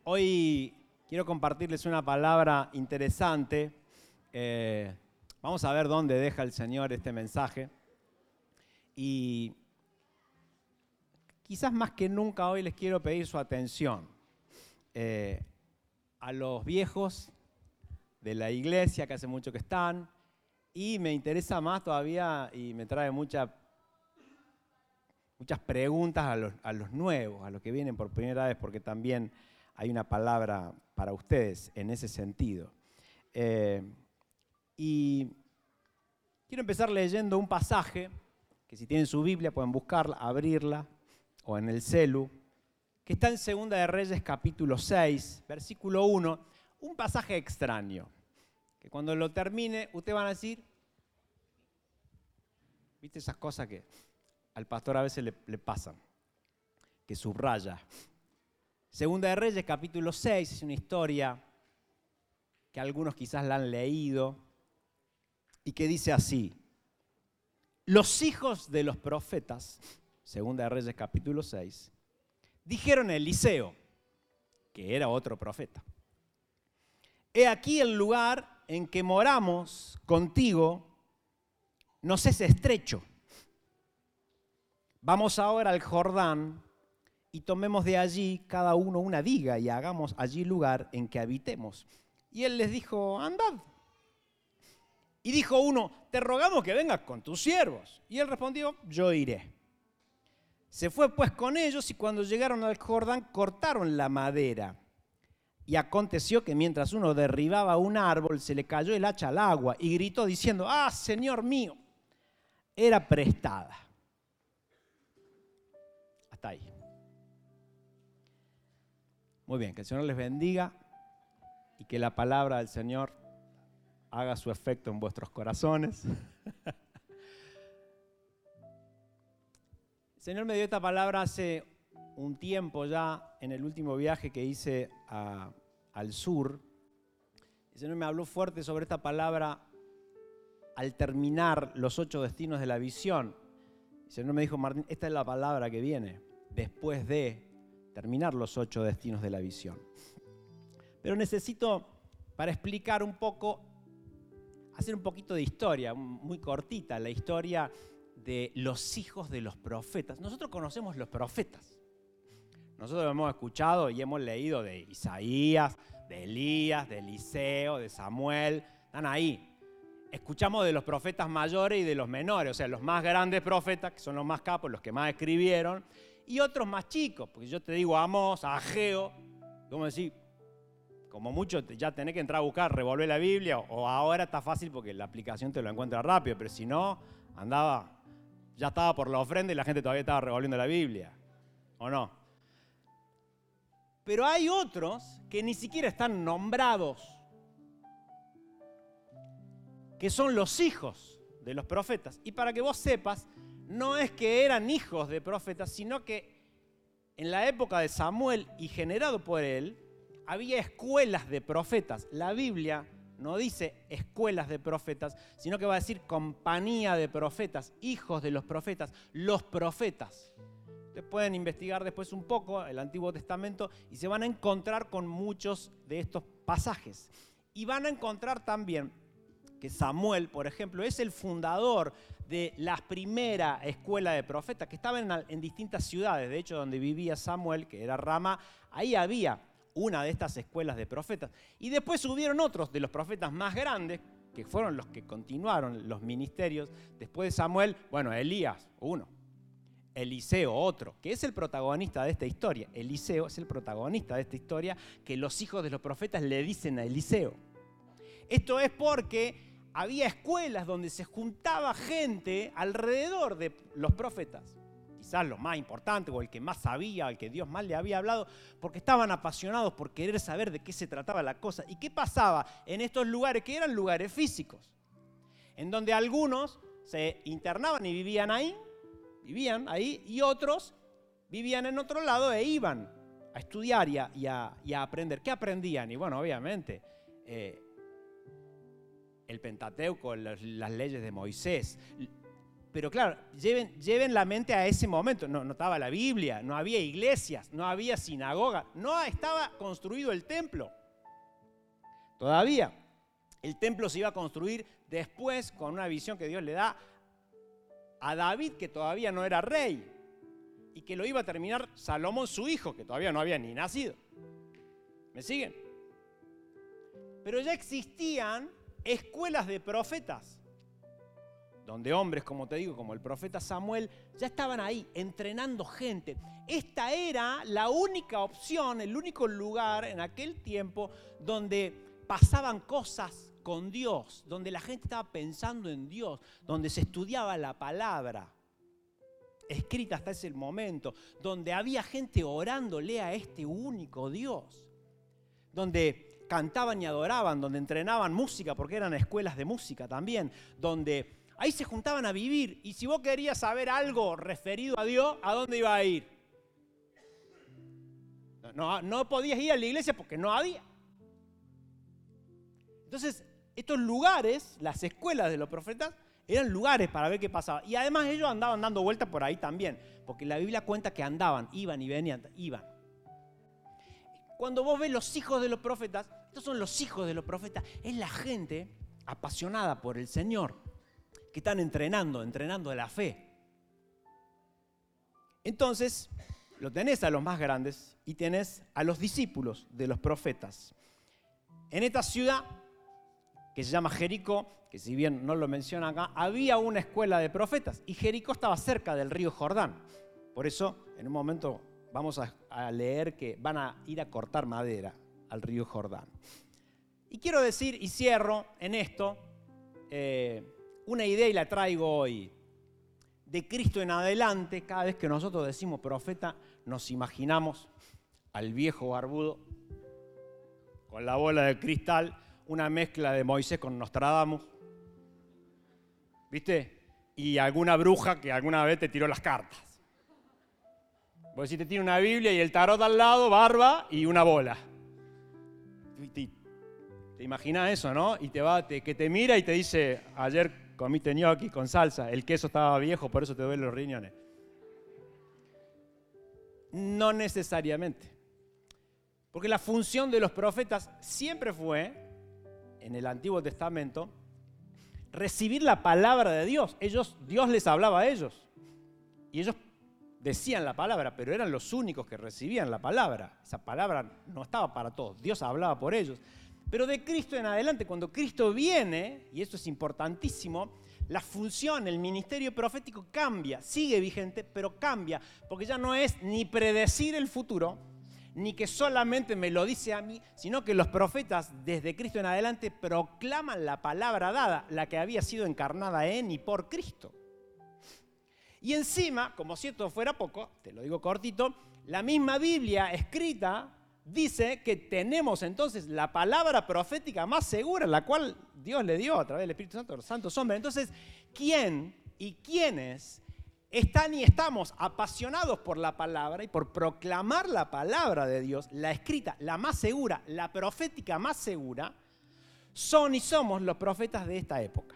Hoy quiero compartirles una palabra interesante. Vamos a ver dónde deja el Señor este mensaje. Y quizás más que nunca hoy les quiero pedir su atención a los viejos de la iglesia, que hace mucho que están, y me interesa más todavía y me trae muchas preguntas a los nuevos, a los que vienen por primera vez, porque también hay una palabra para ustedes en ese sentido. Y quiero empezar leyendo un pasaje, que si tienen su Biblia pueden buscarla, abrirla, o en el celu, que está en Segunda de Reyes capítulo 6, versículo 1, un pasaje extraño, que cuando lo termine ustedes van a decir, ¿viste esas cosas que al pastor a veces le pasan? Que subraya. Segunda de Reyes capítulo 6 es una historia que algunos quizás la han leído y que dice así: los hijos de los profetas, Segunda de Reyes capítulo 6, dijeron a Eliseo, que era otro profeta: he aquí el lugar en que moramos contigo nos es estrecho. Vamos ahora al Jordán y tomemos de allí cada uno una viga y hagamos allí lugar en que habitemos. Y él les dijo: andad. Y dijo uno: te rogamos que vengas con tus siervos. Y él respondió: yo iré. Se fue pues con ellos, y cuando llegaron al Jordán cortaron la madera. Y aconteció que mientras uno derribaba un árbol, se le cayó el hacha al agua y gritó diciendo: ¡ah, Señor mío! Era prestada. Hasta ahí. Muy bien, que el Señor les bendiga y que la palabra del Señor haga su efecto en vuestros corazones. El Señor me dio esta palabra hace un tiempo ya, en el último viaje que hice al sur. El Señor me habló fuerte sobre esta palabra al terminar los 8 destinos de la visión. El Señor me dijo: Martín, esta es la palabra que viene después de terminar los 8 destinos de la visión. Pero necesito, para explicar un poco, hacer un poquito de historia, muy cortita, la historia de los hijos de los profetas. Nosotros conocemos los profetas. Nosotros hemos escuchado y hemos leído de Isaías, de Elías, de Eliseo, de Samuel. Están ahí. Escuchamos de los profetas mayores y de los menores, o sea, los más grandes profetas, que son los más capos, los que más escribieron, y otros más chicos, porque yo te digo Amós, Ageo, ¿cómo decir? Como mucho ya tenés que entrar a buscar, revolver la Biblia, o ahora está fácil porque la aplicación te lo encuentra rápido, pero si no, ya estaba por la ofrenda y la gente todavía estaba revolviendo la Biblia, ¿o no? Pero hay otros que ni siquiera están nombrados, que son los hijos de los profetas. Y para que vos sepas, no es que eran hijos de profetas, sino que en la época de Samuel y generado por él, había escuelas de profetas. La Biblia no dice escuelas de profetas, sino que va a decir compañía de profetas, hijos de los profetas, los profetas. Ustedes pueden investigar después un poco el Antiguo Testamento y se van a encontrar con muchos de estos pasajes. Y van a encontrar también que Samuel, por ejemplo, es el fundador de la primera escuela de profetas, que estaba en distintas ciudades. De hecho, donde vivía Samuel, que era Ramá, ahí había una de estas escuelas de profetas. Y después hubieron otros de los profetas más grandes, que fueron los que continuaron los ministerios. Después de Samuel, bueno, Elías, uno. Eliseo, otro, que es el protagonista de esta historia. Eliseo es el protagonista de esta historia, que los hijos de los profetas le dicen a Eliseo. Esto es porque había escuelas donde se juntaba gente alrededor de los profetas, quizás los más importantes o el que más sabía, al que Dios más le había hablado, porque estaban apasionados por querer saber de qué se trataba la cosa y qué pasaba en estos lugares, que eran lugares físicos, en donde algunos se internaban y vivían ahí, y otros vivían en otro lado e iban a estudiar y a aprender. ¿Qué aprendían? Y bueno, obviamente, el Pentateuco, las leyes de Moisés, Pero claro, lleven la mente a ese momento. No estaba la Biblia, no había iglesias, no había sinagoga, no estaba construido el templo. Todavía. El templo se iba a construir después con una visión que Dios le da a David, que todavía no era rey, y que lo iba a terminar Salomón, su hijo, que todavía no había ni nacido. ¿Me siguen? Pero ya existían escuelas de profetas, donde hombres, como te digo, como el profeta Samuel, ya estaban ahí entrenando gente. Esta era la única opción, el único lugar en aquel tiempo donde pasaban cosas con Dios, donde la gente estaba pensando en Dios, donde se estudiaba la palabra escrita hasta ese momento, donde había gente orándole a este único Dios, donde cantaban y adoraban, donde entrenaban música, porque eran escuelas de música también, donde ahí se juntaban a vivir. Y si vos querías saber algo referido a Dios, ¿a dónde iba a ir? No podías ir a la iglesia porque no había. Entonces, estos lugares, las escuelas de los profetas, eran lugares para ver qué pasaba. Y además ellos andaban dando vueltas por ahí también, porque la Biblia cuenta que andaban, iban y venían, iban. Cuando vos ves los hijos de los profetas, estos son los hijos de los profetas, es la gente apasionada por el Señor, que están entrenando la fe. Entonces, lo tenés a los más grandes y tenés a los discípulos de los profetas. En esta ciudad, que se llama Jericó, que si bien no lo menciona acá, había una escuela de profetas y Jericó estaba cerca del río Jordán. Por eso, en un momento vamos a leer que van a ir a cortar madera al río Jordán. Y quiero decir, y cierro en esto, una idea y la traigo hoy. De Cristo en adelante, cada vez que nosotros decimos profeta, nos imaginamos al viejo barbudo con la bola de cristal, una mezcla de Moisés con Nostradamus, ¿viste? Y alguna bruja que alguna vez te tiró las cartas. Vos decís, te tiene una Biblia y el tarot al lado, barba y una bola. Te imaginas eso, ¿no? Y que te mira y te dice, ayer comiste gnocchi con salsa, el queso estaba viejo, por eso te duelen los riñones. No necesariamente. Porque la función de los profetas siempre fue, en el Antiguo Testamento, recibir la palabra de Dios. Dios les hablaba a ellos. Y ellos decían la palabra, pero eran los únicos que recibían la palabra. Esa palabra no estaba para todos. Dios hablaba por ellos. Pero de Cristo en adelante, cuando Cristo viene, y esto es importantísimo, la función, el ministerio profético cambia, sigue vigente, pero cambia, porque ya no es ni predecir el futuro, ni que solamente me lo dice a mí, sino que los profetas desde Cristo en adelante proclaman la palabra dada, la que había sido encarnada en y por Cristo. Y encima, como si esto fuera poco, te lo digo cortito, la misma Biblia escrita dice que tenemos entonces la palabra profética más segura, la cual Dios le dio a través del Espíritu Santo a los santos hombres. Entonces, ¿quién y quiénes están y estamos apasionados por la palabra y por proclamar la palabra de Dios, la escrita, la más segura, la profética más segura, son y somos los profetas de esta época?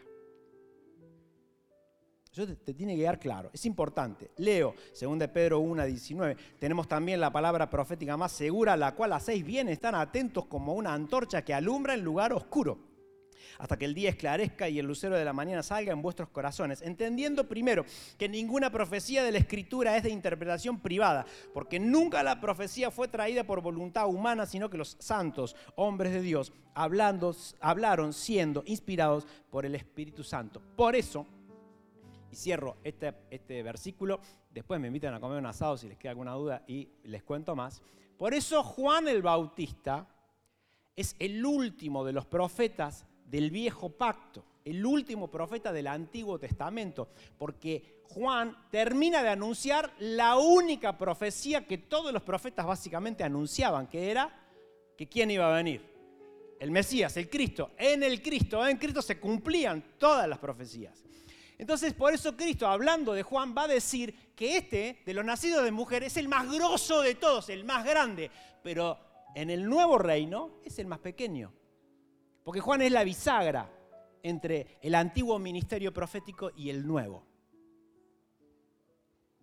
Eso te tiene que quedar claro, es importante. Leo, 2 Pedro 1:19, tenemos también la palabra profética más segura, la cual hacéis bien, están atentos como una antorcha que alumbra en lugar oscuro, hasta que el día esclarezca y el lucero de la mañana salga en vuestros corazones, entendiendo primero que ninguna profecía de la Escritura es de interpretación privada, porque nunca la profecía fue traída por voluntad humana, sino que los santos, hombres de Dios, hablaron siendo inspirados por el Espíritu Santo. Por eso, y cierro este versículo, después me invitan a comer un asado si les queda alguna duda y les cuento más. Por eso Juan el Bautista es el último de los profetas del viejo pacto, el último profeta del Antiguo Testamento, porque Juan termina de anunciar la única profecía que todos los profetas básicamente anunciaban, que era que ¿quién iba a venir? El Mesías, el Cristo. En Cristo se cumplían todas las profecías. Entonces, por eso Cristo, hablando de Juan, va a decir que de los nacidos de mujer, es el más grosso de todos, el más grande, pero en el nuevo reino es el más pequeño. Porque Juan es la bisagra entre el antiguo ministerio profético y el nuevo.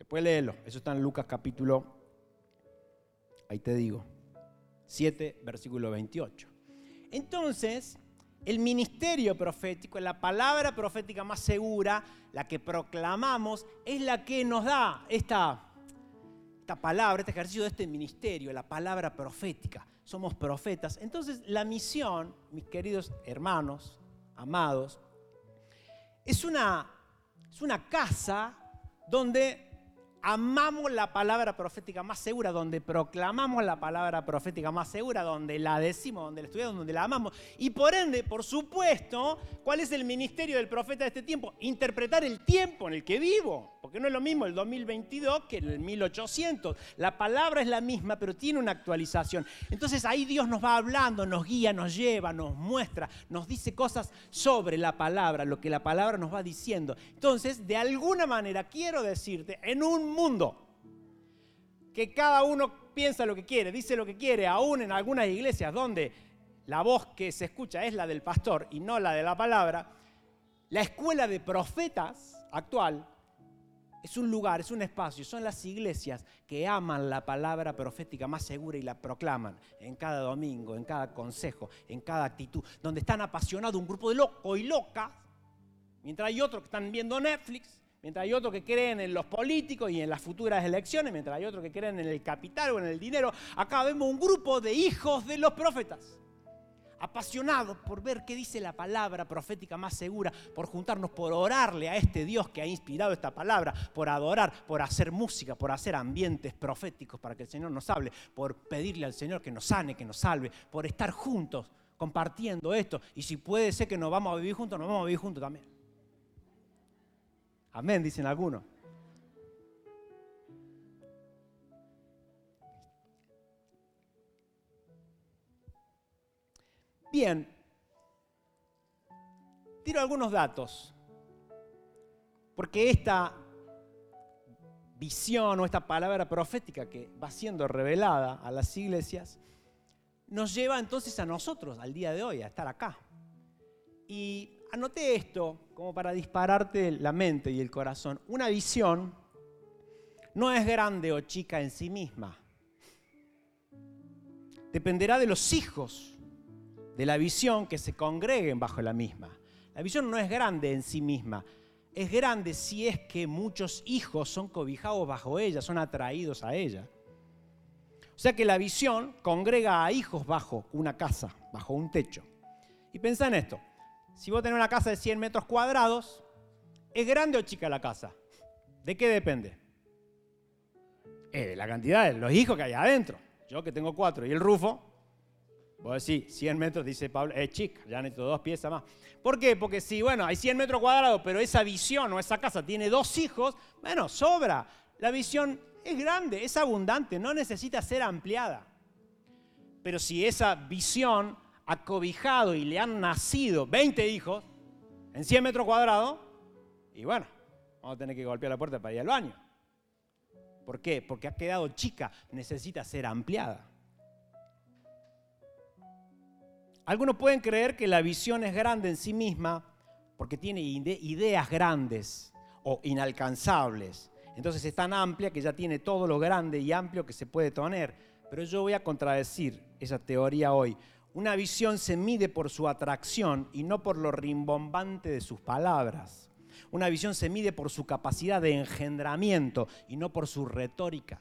Después léelo. Eso está en Lucas capítulo, ahí te digo, 7, versículo 28. Entonces, el ministerio profético, la palabra profética más segura, la que proclamamos, es la que nos da esta palabra, este ejercicio de este ministerio, la palabra profética. Somos profetas. Entonces, la misión, mis queridos hermanos, amados, es una casa donde amamos la palabra profética más segura, donde proclamamos la palabra profética más segura, donde la decimos, donde la estudiamos, donde la amamos. Y por ende, por supuesto, ¿cuál es el ministerio del profeta de este tiempo? Interpretar el tiempo en el que vivo. Porque no es lo mismo el 2022 que el 1800. La palabra es la misma, pero tiene una actualización. Entonces ahí Dios nos va hablando, nos guía, nos lleva, nos muestra, nos dice cosas sobre la palabra, lo que la palabra nos va diciendo. Entonces, de alguna manera, quiero decirte, en un mundo que cada uno piensa lo que quiere, dice lo que quiere, aún en algunas iglesias donde la voz que se escucha es la del pastor y no la de la palabra, la escuela de profetas actual es un lugar, es un espacio, son las iglesias que aman la palabra profética más segura y la proclaman en cada domingo, en cada consejo, en cada actitud, donde están apasionados un grupo de locos y locas, mientras hay otros que están viendo Netflix, mientras hay otros que creen en los políticos y en las futuras elecciones, mientras hay otros que creen en el capital o en el dinero. Acá vemos un grupo de hijos de los profetas, apasionados por ver qué dice la palabra profética más segura, por juntarnos, por orarle a este Dios que ha inspirado esta palabra, por adorar, por hacer música, por hacer ambientes proféticos para que el Señor nos hable, por pedirle al Señor que nos sane, que nos salve, por estar juntos compartiendo esto. Y si puede ser que nos vamos a vivir juntos, nos vamos a vivir juntos también. Amén, dicen algunos. Bien, tiro algunos datos, porque esta visión o esta palabra profética que va siendo revelada a las iglesias nos lleva entonces a nosotros, al día de hoy, a estar acá. Y anoté esto como para dispararte la mente y el corazón. Una visión no es grande o chica en sí misma. Dependerá de los hijos de la visión que se congreguen bajo la misma. La visión no es grande en sí misma. Es grande si es que muchos hijos son cobijados bajo ella, son atraídos a ella. O sea que la visión congrega a hijos bajo una casa, bajo un techo. Y pensá en esto. Si vos tenés una casa de 100 metros cuadrados, ¿es grande o chica la casa? ¿De qué depende? De la cantidad de los hijos que hay adentro. Yo que tengo 4 y el Rufo, vos decís, 100 metros, dice Pablo, es chica, ya necesito 2 piezas más. ¿Por qué? Porque si, bueno, hay 100 metros cuadrados, pero esa visión o esa casa tiene 2 hijos, bueno, sobra. La visión es grande, es abundante, no necesita ser ampliada. Pero si esa visión ha cobijado y le han nacido 20 hijos en 100 metros cuadrados, y bueno, vamos a tener que golpear la puerta para ir al baño. ¿Por qué? Porque ha quedado chica, necesita ser ampliada. Algunos pueden creer que la visión es grande en sí misma porque tiene ideas grandes o inalcanzables. Entonces es tan amplia que ya tiene todo lo grande y amplio que se puede tener. Pero yo voy a contradecir esa teoría hoy. Una visión se mide por su atracción y no por lo rimbombante de sus palabras. Una visión se mide por su capacidad de engendramiento y no por su retórica.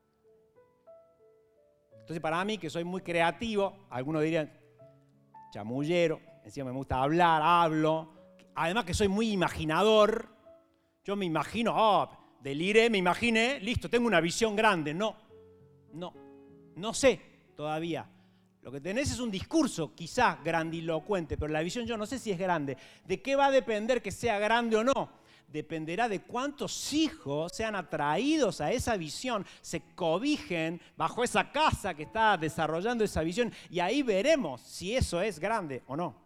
Entonces, para mí, que soy muy creativo, algunos dirían chamullero, encima me gusta hablar, hablo. Además que soy muy imaginador. Yo me imagino, deliré, me imaginé, listo, tengo una visión grande. No sé todavía. Lo que tenés es un discurso quizás grandilocuente, pero la visión yo no sé si es grande. ¿De qué va a depender que sea grande o no? Dependerá de cuántos hijos sean atraídos a esa visión, se cobijen bajo esa casa que está desarrollando esa visión y ahí veremos si eso es grande o no.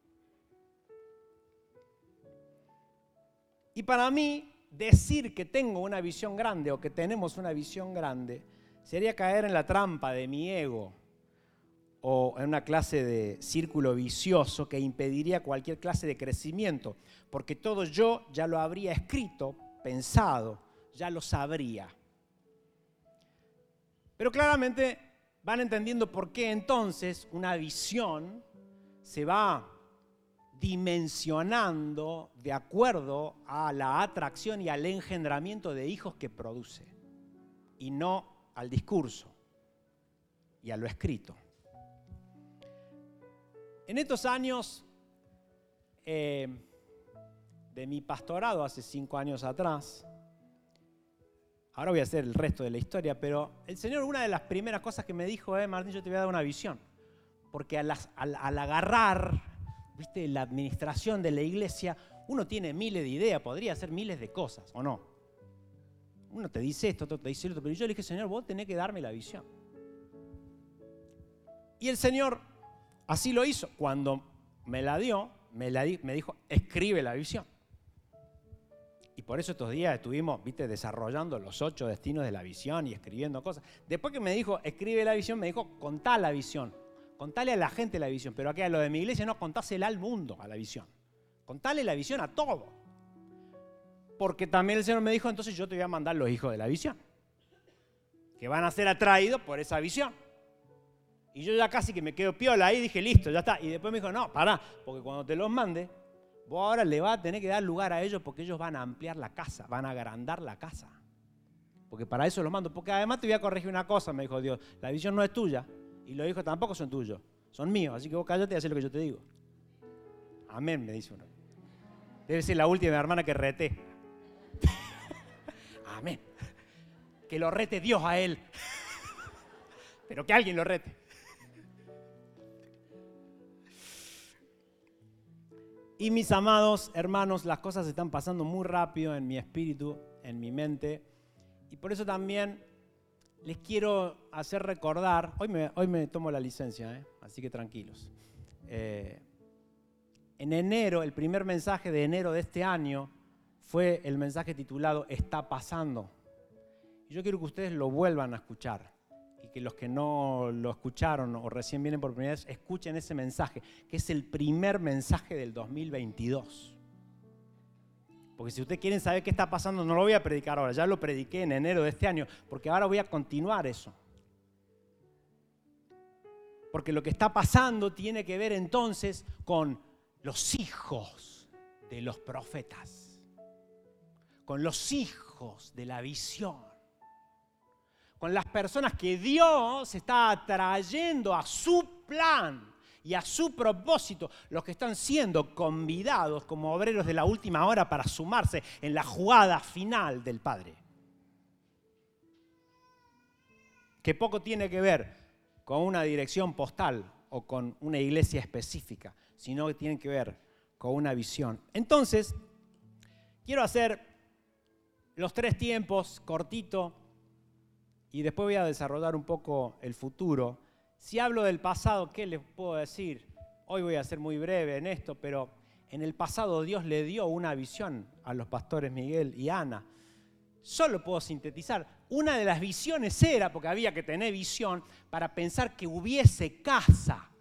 Y para mí, decir que tengo una visión grande o que tenemos una visión grande sería caer en la trampa de mi ego o en una clase de círculo vicioso que impediría cualquier clase de crecimiento, porque todo yo ya lo habría escrito, pensado, ya lo sabría. Pero claramente van entendiendo por qué entonces una visión se va dimensionando de acuerdo a la atracción y al engendramiento de hijos que produce, y no al discurso y a lo escrito. En estos años de mi pastorado, hace 5 años atrás, ahora voy a hacer el resto de la historia, pero el Señor, una de las primeras cosas que me dijo es: Martín, yo te voy a dar una visión, porque al agarrar, ¿viste?, la administración de la iglesia, uno tiene miles de ideas, podría hacer miles de cosas, ¿o no? Uno te dice esto, otro te dice esto, pero yo le dije: Señor, vos tenés que darme la visión. Y el Señor así lo hizo. Cuando me la dio, me dijo: escribe la visión. Y por eso estos días estuvimos, desarrollando los 8 destinos de la visión y escribiendo cosas. Después que me dijo: escribe la visión, me dijo: contá la visión. Contale a la gente la visión. Pero aquí a lo de mi iglesia no, contásela al mundo, a la visión. Contale la visión a todo. Porque también el Señor me dijo: entonces yo te voy a mandar los hijos de la visión, que van a ser atraídos por esa visión. Y yo ya casi que me quedo piola ahí, dije: listo, ya está. Y después me dijo: no, pará, porque cuando te los mande, vos ahora le vas a tener que dar lugar a ellos, porque ellos van a ampliar la casa, van a agrandar la casa. Porque para eso los mando. Porque además te voy a corregir una cosa, me dijo Dios: la visión no es tuya y los hijos tampoco son tuyos, son míos. Así que vos cállate y haz lo que yo te digo. Amén, me dice uno. Debe ser la última hermana que reté. Amén. Que lo rete Dios a él. Pero que alguien lo rete. Y mis amados hermanos, las cosas están pasando muy rápido en mi espíritu, en mi mente. Y por eso también les quiero hacer recordar, hoy me tomo la licencia, así que tranquilos. En enero, el primer mensaje de enero de este año fue el mensaje titulado Está pasando. Y yo quiero que ustedes lo vuelvan a escuchar. Y que los que no lo escucharon o recién vienen por primera vez, escuchen ese mensaje, que es el primer mensaje del 2022. Porque si ustedes quieren saber qué está pasando, no lo voy a predicar ahora, ya lo prediqué en enero de este año, porque ahora voy a continuar eso. Porque lo que está pasando tiene que ver entonces con los hijos de los profetas, con los hijos de la visión, con las personas que Dios está atrayendo a su plan y a su propósito, los que están siendo convidados como obreros de la última hora para sumarse en la jugada final del Padre. Que poco tiene que ver con una dirección postal o con una iglesia específica, sino que tiene que ver con una visión. Entonces, quiero hacer los 3 tiempos cortito y después voy a desarrollar un poco el futuro. Si hablo del pasado, ¿qué les puedo decir? Hoy voy a ser muy breve en esto, pero en el pasado Dios le dio una visión a los pastores Miguel y Ana. Solo puedo sintetizar. Una de las visiones era, porque había que tener visión, para pensar que hubiese casa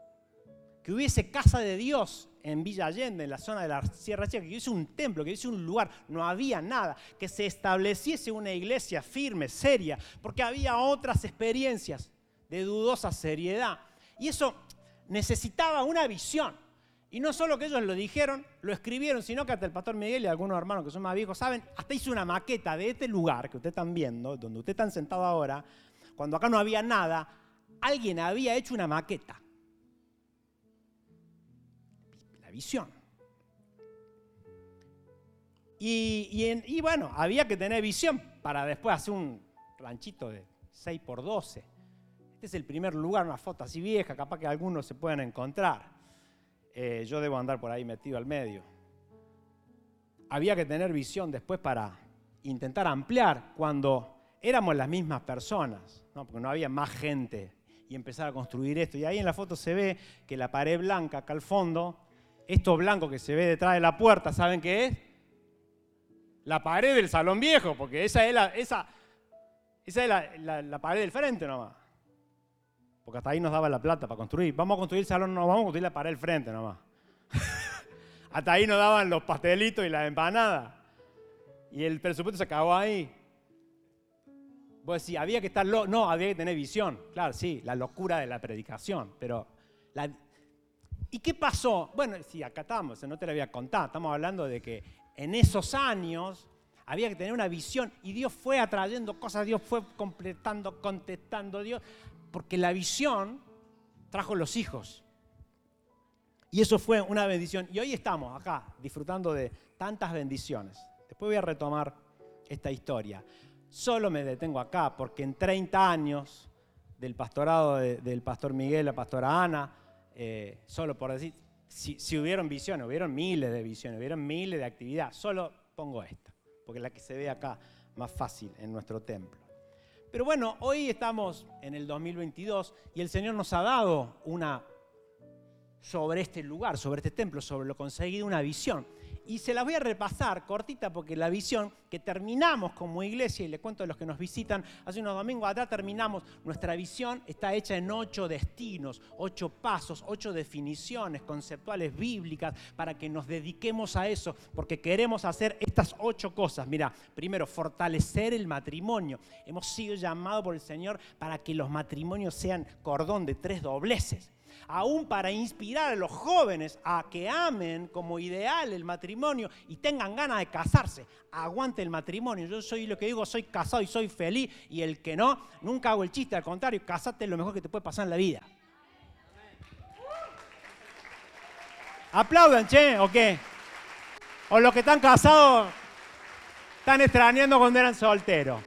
de Dios en Villa Allende, en la zona de la Sierra Chica, que hubiese un templo, que hubiese un lugar, no había nada, que se estableciese una iglesia firme, seria, porque había otras experiencias de dudosa seriedad. Y eso necesitaba una visión. Y no solo que ellos lo dijeron, lo escribieron, sino que hasta el pastor Miguel y algunos hermanos que son más viejos saben, hasta hizo una maqueta de este lugar que ustedes están viendo, donde ustedes están sentados ahora, cuando acá no había nada, alguien había hecho una maqueta. La visión. Y bueno, había que tener visión para después hacer un ranchito de 6x12. Este es el primer lugar, una foto así vieja, capaz que algunos se puedan encontrar. Yo debo andar por ahí metido al medio. Había que tener visión después para intentar ampliar cuando éramos las mismas personas, ¿no? Porque no había más gente y empezar a construir esto. Y ahí en la foto se ve que la pared blanca acá al fondo, esto blanco que se ve detrás de la puerta, ¿saben qué es? La pared del salón viejo, porque esa es la pared del frente nomás. Porque hasta ahí nos daba la plata para construir. Vamos a construir el salón, no, vamos a construir la pared del frente nomás. Hasta ahí nos daban los pastelitos y las empanadas. y el presupuesto se acabó ahí. Vos decís, había que estar loco. No, había que tener visión. Claro, sí, la locura de la predicación. Pero ¿y qué pasó? Bueno, sí, acá estamos, no te lo voy a contar. Estamos hablando de que en esos años había que tener una visión y Dios fue atrayendo cosas, Dios fue completando, contestando, Dios, porque la visión trajo los hijos. Y eso fue una bendición. Y hoy estamos acá disfrutando de tantas bendiciones. Después voy a retomar esta historia. Solo me detengo acá porque en 30 años del pastorado del pastor Miguel, la pastora Ana, solo por decir, si hubieron visiones, hubieron miles de visiones, hubieron miles de actividades, solo pongo esta, porque es la que se ve acá más fácil en nuestro templo. Pero bueno, hoy estamos en el 2022 y el Señor nos ha dado sobre este lugar, sobre este templo, sobre lo conseguido, una visión. Y se las voy a repasar cortita porque la visión que terminamos como iglesia, y les cuento a los que nos visitan, hace unos domingos atrás terminamos, nuestra visión está hecha en 8 destinos, 8 pasos, 8 definiciones conceptuales bíblicas para que nos dediquemos a eso, porque queremos hacer estas 8 cosas. Mira, primero, fortalecer el matrimonio. Hemos sido llamados por el Señor para que los matrimonios sean cordón de 3 dobleces. Aún para inspirar a los jóvenes a que amen como ideal el matrimonio y tengan ganas de casarse. Aguante el matrimonio. Yo soy lo que digo, soy casado y soy feliz. Y el que no, nunca hago el chiste. Al contrario, casate es lo mejor que te puede pasar en la vida. ¿Aplaudan, che? ¿O qué? ¿O los que están casados están extrañando cuando eran solteros?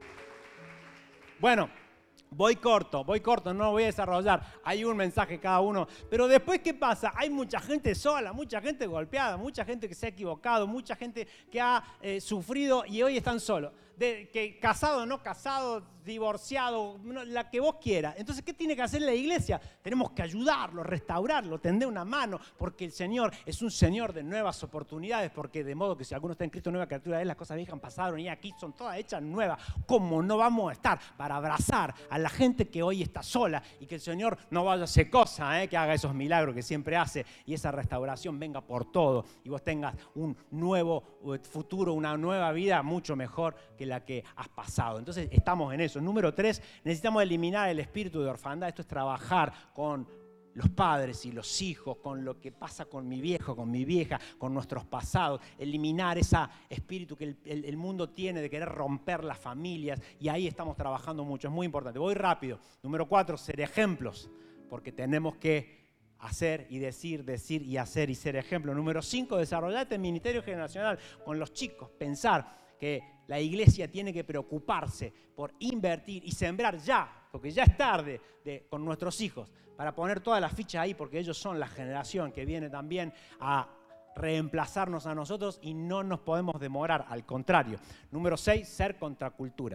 Bueno. Voy corto, no lo voy a desarrollar. Hay un mensaje cada uno. Pero después, ¿qué pasa? Hay mucha gente sola, mucha gente golpeada, mucha gente que se ha equivocado, mucha gente que ha sufrido y hoy están solos. Casado, no casado, divorciado, la que vos quieras. Entonces, ¿qué tiene que hacer la iglesia? Tenemos que ayudarlo, restaurarlo, tender una mano, porque el Señor es un Señor de nuevas oportunidades, porque de modo que si alguno está en Cristo, nueva criatura es, las cosas viejas pasaron y aquí son todas hechas nuevas. ¿Cómo no vamos a estar para abrazar a la gente que hoy está sola y que el Señor no vaya a hacer cosa, que haga esos milagros que siempre hace y esa restauración venga por todo y vos tengas un nuevo futuro, una nueva vida mucho mejor que la que has pasado? Entonces estamos en eso. Número 3, necesitamos eliminar el espíritu de orfandad. Esto es trabajar con los padres y los hijos, con lo que pasa con mi viejo, con mi vieja, con nuestros pasados, eliminar ese espíritu que el mundo tiene de querer romper las familias, y ahí estamos trabajando mucho, es muy importante. Voy rápido. Número 4, ser ejemplos, porque tenemos que hacer y decir y hacer y ser ejemplo. Número 5, desarrollar este ministerio generacional con los chicos, pensar que la iglesia tiene que preocuparse por invertir y sembrar ya, porque ya es tarde, con nuestros hijos, para poner todas las fichas ahí, porque ellos son la generación que viene también a reemplazarnos a nosotros y no nos podemos demorar, al contrario. Número 6, ser contracultura.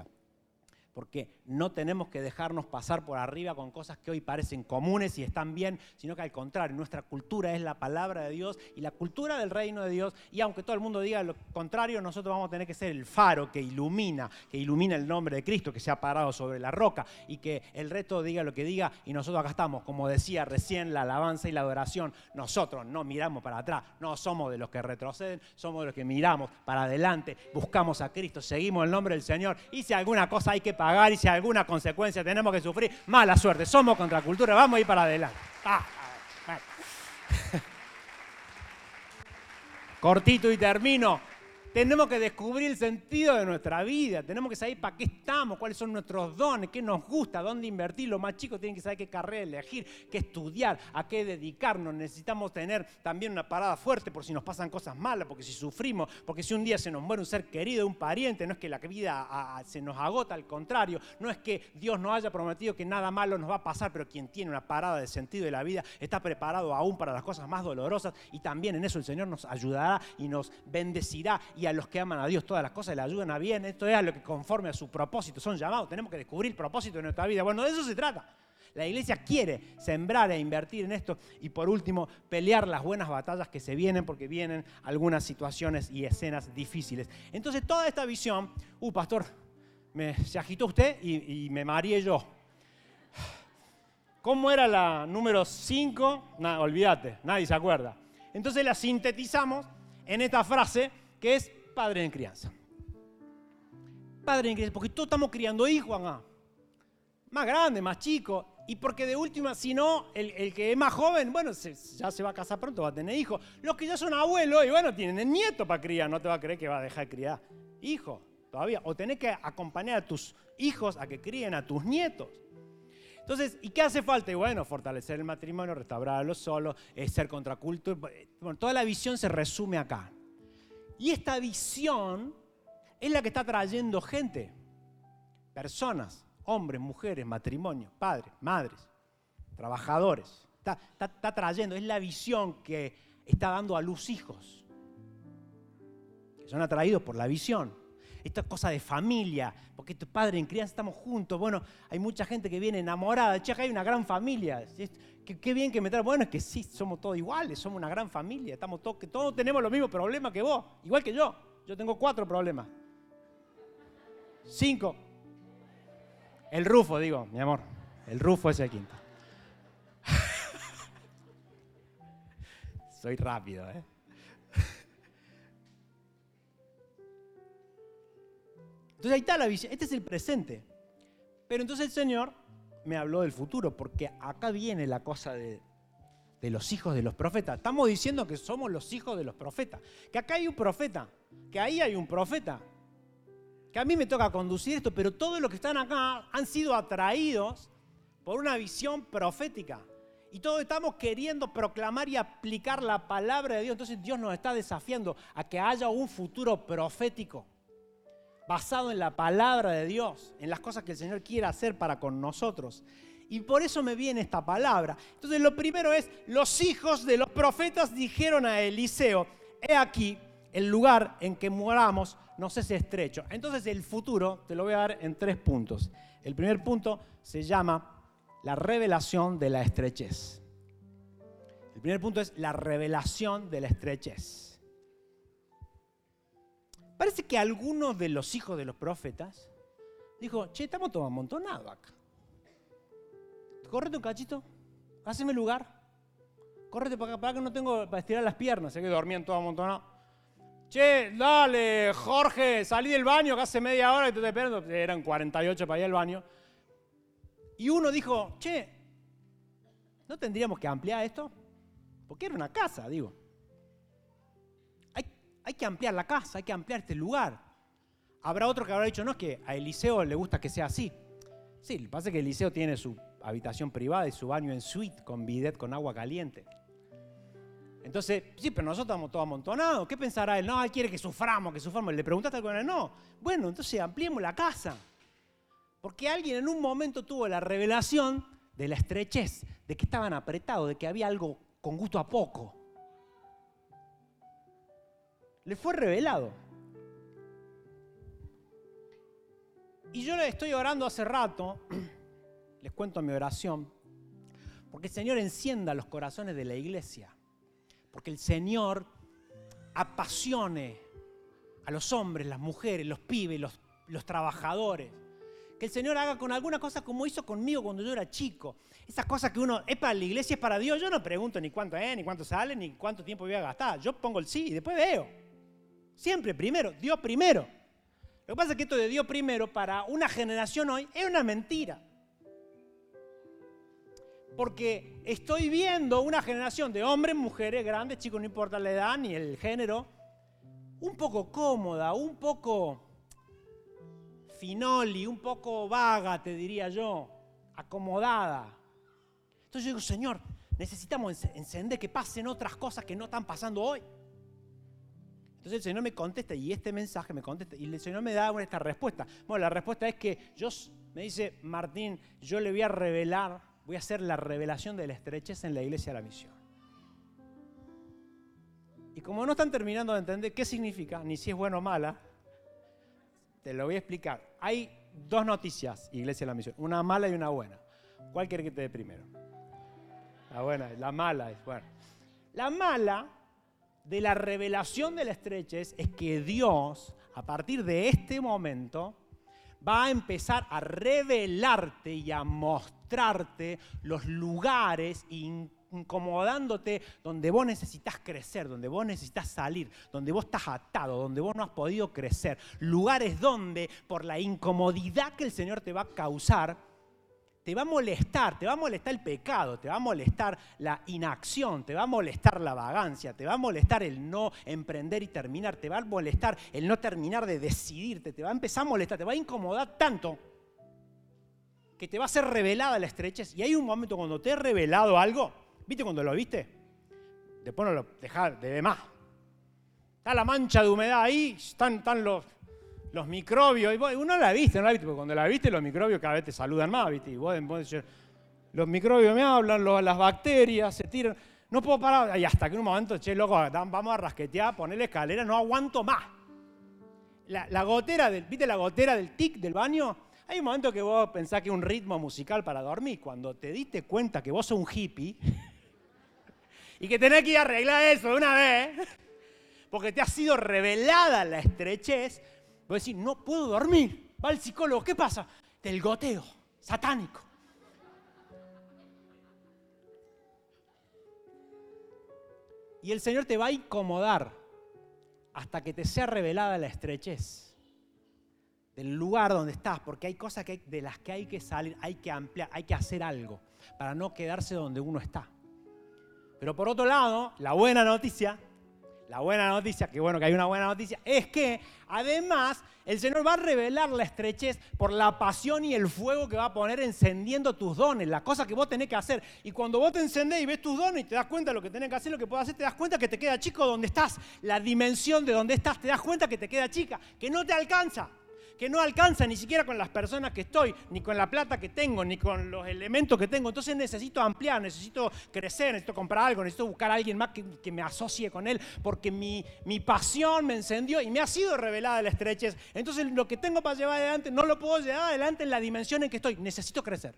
Porque no tenemos que dejarnos pasar por arriba con cosas que hoy parecen comunes y están bien, sino que al contrario, nuestra cultura es la palabra de Dios y la cultura del reino de Dios, y aunque todo el mundo diga lo contrario, nosotros vamos a tener que ser el faro que ilumina el nombre de Cristo, que se ha parado sobre la roca, y que el resto diga lo que diga, y nosotros acá estamos, como decía recién, la alabanza y la adoración. Nosotros no miramos para atrás, no somos de los que retroceden, somos de los que miramos para adelante, buscamos a Cristo, seguimos el nombre del Señor, y si alguna cosa hay que pagar y si alguna consecuencia tenemos que sufrir, mala suerte, somos contracultura, vamos a ir para adelante. Bueno. Cortito y termino. Tenemos que descubrir el sentido de nuestra vida, tenemos que saber para qué estamos, cuáles son nuestros dones, qué nos gusta, dónde invertir. Los más chicos tienen que saber qué carrera elegir, qué estudiar, a qué dedicarnos. Necesitamos tener también una parada fuerte por si nos pasan cosas malas, porque si sufrimos, porque si un día se nos muere un ser querido, un pariente, no es que la vida se nos agota, al contrario, no es que Dios nos haya prometido que nada malo nos va a pasar, pero quien tiene una parada de sentido de la vida está preparado aún para las cosas más dolorosas, y también en eso el Señor nos ayudará y nos bendecirá. Y a los que aman a Dios todas las cosas le ayudan a bien. Esto es a lo que conforme a su propósito son llamados. Tenemos que descubrir el propósito de nuestra vida. Bueno, de eso se trata. La iglesia quiere sembrar e invertir en esto. Y por último, pelear las buenas batallas que se vienen, porque vienen algunas situaciones y escenas difíciles. Entonces toda esta visión, pastor, se agitó usted y me mareé yo. ¿Cómo era la número 5? Nada, olvídate, nadie se acuerda. Entonces la sintetizamos en esta frase que es padre en crianza. Padre increíble, porque todos estamos criando hijos acá. Más grandes, más chicos. Y porque de última, si no, el que es más joven, bueno, ya se va a casar pronto, va a tener hijos. Los que ya son abuelos, y bueno, tienen nietos para criar. No te va a creer que va a dejar de criar hijos todavía. O tenés que acompañar a tus hijos a que críen a tus nietos. Entonces, ¿y qué hace falta? Y bueno, fortalecer el matrimonio, restaurarlo solo, ser contraculto. Bueno, toda la visión se resume acá. Y esta visión es la que está trayendo gente, personas, hombres, mujeres, matrimonios, padres, madres, trabajadores. Está trayendo, es la visión que está dando a luz hijos, que son atraídos por la visión. Esta cosa de familia, porque tu padre en crianza estamos juntos. Bueno, hay mucha gente que viene enamorada. Che, hay una gran familia. Qué bien que me trae. Bueno, es que sí, somos todos iguales, somos una gran familia. Estamos todos tenemos los mismos problemas que vos, igual que yo. Yo tengo 4 problemas. 5. El Rufo, digo, mi amor. El Rufo es el 5. Soy rápido, ¿eh? Entonces ahí está la visión, este es el presente. Pero entonces el Señor me habló del futuro, porque acá viene la cosa de los hijos de los profetas. Estamos diciendo que somos los hijos de los profetas, que acá hay un profeta, que ahí hay un profeta, que a mí me toca conducir esto, pero todos los que están acá han sido atraídos por una visión profética. Y todos estamos queriendo proclamar y aplicar la palabra de Dios. Entonces Dios nos está desafiando a que haya un futuro profético, basado en la palabra de Dios, en las cosas que el Señor quiere hacer para con nosotros. Y por eso me viene esta palabra. Entonces lo primero es, los hijos de los profetas dijeron a Eliseo, he aquí, el lugar en que moramos nos es estrecho. Entonces el futuro te lo voy a dar en 3 puntos. El primer punto se llama la revelación de la estrechez. El primer punto es la revelación de la estrechez. Parece que algunos de los hijos de los profetas dijo, che, estamos todos amontonados acá. Córrete un cachito, haceme lugar. Córrete para acá que no tengo para estirar las piernas. Sé que dormían todos amontonados. Che, dale, Jorge, salí del baño que hace media hora y te estoy esperando. Eran 48 para ir al baño. Y uno dijo, che, ¿no tendríamos que ampliar esto? Porque era una casa, digo. Hay que ampliar la casa, hay que ampliar este lugar. Habrá otro que habrá dicho, no, es que a Eliseo le gusta que sea así. Sí, lo que pasa es que Eliseo tiene su habitación privada y su baño en suite con bidet con agua caliente. Entonces, sí, pero nosotros estamos todos amontonados. ¿Qué pensará él? No, él quiere que suframos. ¿Le preguntaste algo? No. Bueno, entonces ampliemos la casa. Porque alguien en un momento tuvo la revelación de la estrechez, de que estaban apretados, de que había algo con gusto a poco. Le fue revelado. Y yo le estoy orando hace rato, les cuento mi oración, porque el Señor encienda los corazones de la iglesia, porque el Señor apasione a los hombres, las mujeres, los pibes, los trabajadores. Que el Señor haga con alguna cosa como hizo conmigo cuando yo era chico. Esas cosas que uno, es para la iglesia, es para Dios. Yo no pregunto ni cuánto es, ni cuánto sale, ni cuánto tiempo voy a gastar. Yo pongo el sí y después veo. Siempre primero, Dios primero. Lo que pasa es que esto de Dios primero para una generación hoy es una mentira. Porque estoy viendo una generación de hombres, mujeres, grandes, chicos, no importa la edad ni el género, un poco cómoda, un poco finoli, un poco vaga, te diría yo, acomodada. Entonces yo digo, Señor, necesitamos encender que pasen otras cosas que no están pasando hoy. Entonces el Señor me contesta y este mensaje me contesta y el Señor me da esta respuesta. Bueno, la respuesta es que me dice Martín, yo le voy a revelar, voy a hacer la revelación de la estrechez en la iglesia de la misión. Y como no están terminando de entender qué significa, ni si es buena o mala, te lo voy a explicar. Hay 2 noticias, iglesia de la misión, una mala y una buena. ¿Cuál quiere que te dé primero? La buena, la mala es bueno. La mala de la revelación de la estrechez es que Dios, a partir de este momento, va a empezar a revelarte y a mostrarte los lugares incomodándote donde vos necesitas crecer, donde vos necesitas salir, donde vos estás atado, donde vos no has podido crecer. Lugares donde, por la incomodidad que el Señor te va a causar, te va a molestar el pecado, te va a molestar la inacción, te va a molestar la vagancia, te va a molestar el no emprender y terminar, te va a molestar el no terminar de decidirte, te va a empezar a molestar, te va a incomodar tanto que te va a ser revelada la estrechez. Y hay un momento cuando te he revelado algo, ¿viste cuando lo viste? Después no lo dejás de ver más. Está la mancha de humedad ahí, están los microbios, y vos no la viste, porque cuando la viste los microbios cada vez te saludan más, ¿viste? Y vos decís, los microbios me hablan, las bacterias se tiran, no puedo parar, y hasta que en un momento, che, loco, vamos a rasquetear, ponerle escalera, no aguanto más. La gotera, ¿viste la gotera del tic del baño? Hay un momento que vos pensás que es un ritmo musical para dormir, cuando te diste cuenta que vos sos un hippie y que tenés que ir a arreglar eso de una vez, porque te ha sido revelada la estrechez. Vos decís, no puedo dormir. Va el psicólogo, ¿qué pasa? Del goteo, satánico. Y el Señor te va a incomodar hasta que te sea revelada la estrechez del lugar donde estás, porque hay cosas de las que hay que salir, hay que ampliar, hay que hacer algo para no quedarse donde uno está. Pero por otro lado, la buena noticia, que bueno que hay una buena noticia, es que además el Señor va a revelar la estrechez por la pasión y el fuego que va a poner encendiendo tus dones, las cosas que vos tenés que hacer. Y cuando vos te encendés y ves tus dones y te das cuenta de lo que tenés que hacer, lo que podés hacer, te das cuenta que te queda chico donde estás, la dimensión de donde estás, te das cuenta que te queda chica, que no te alcanza. Que no alcanza ni siquiera con las personas que estoy, ni con la plata que tengo, ni con los elementos que tengo. Entonces necesito ampliar, necesito crecer, necesito comprar algo, necesito buscar a alguien más que me asocie con él, porque mi pasión me encendió y me ha sido revelada la estrechez. Entonces lo que tengo para llevar adelante no lo puedo llevar adelante en la dimensión en que estoy. Necesito crecer.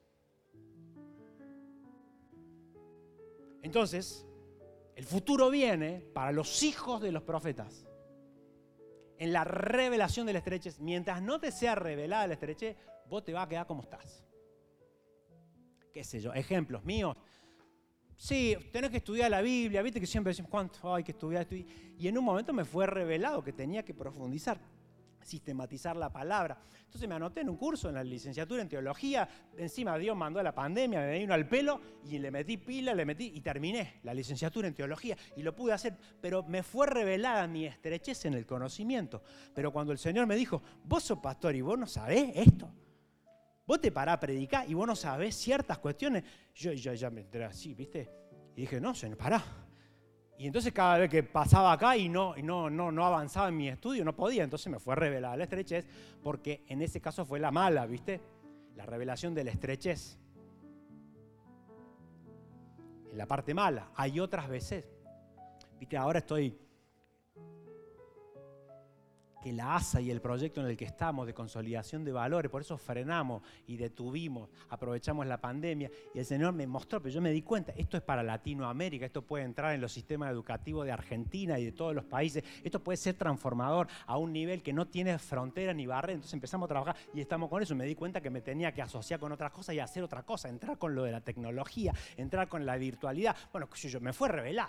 Entonces, el futuro viene para los hijos de los profetas. En la revelación de la estrechez, mientras no te sea revelada la estrechez, vos te vas a quedar como estás. ¿Qué sé yo? Ejemplos míos. Sí, tenés que estudiar la Biblia, viste que siempre decimos cuánto hay que estudiar. Y en un momento me fue revelado que tenía que profundizar, sistematizar la palabra. Entonces me anoté en un curso en la licenciatura en teología. Encima Dios mandó a la pandemia, me vino al pelo y le metí pila, y terminé la licenciatura en teología y lo pude hacer. Pero me fue revelada mi estrechez en el conocimiento. Pero cuando el Señor me dijo, vos sos pastor y vos no sabés esto, vos te parás a predicar y vos no sabés ciertas cuestiones, yo ya me enteré así, ¿viste? Y dije, no, pará. Y entonces cada vez que pasaba acá y no avanzaba en mi estudio, no podía. Entonces me fue revelada la estrechez, porque en ese caso fue la mala, ¿viste? La revelación de la estrechez. En la parte mala. Hay otras veces, ¿viste? Ahora estoy... que la ASA y el proyecto en el que estamos de consolidación de valores, por eso frenamos y detuvimos, aprovechamos la pandemia y el Señor me mostró, pero yo me di cuenta, esto es para Latinoamérica, esto puede entrar en los sistemas educativos de Argentina y de todos los países, esto puede ser transformador a un nivel que no tiene frontera ni barrera. Entonces empezamos a trabajar y estamos con eso. Me di cuenta que me tenía que asociar con otras cosas y hacer otra cosa, entrar con lo de la tecnología, entrar con la virtualidad. Bueno, me fue revelada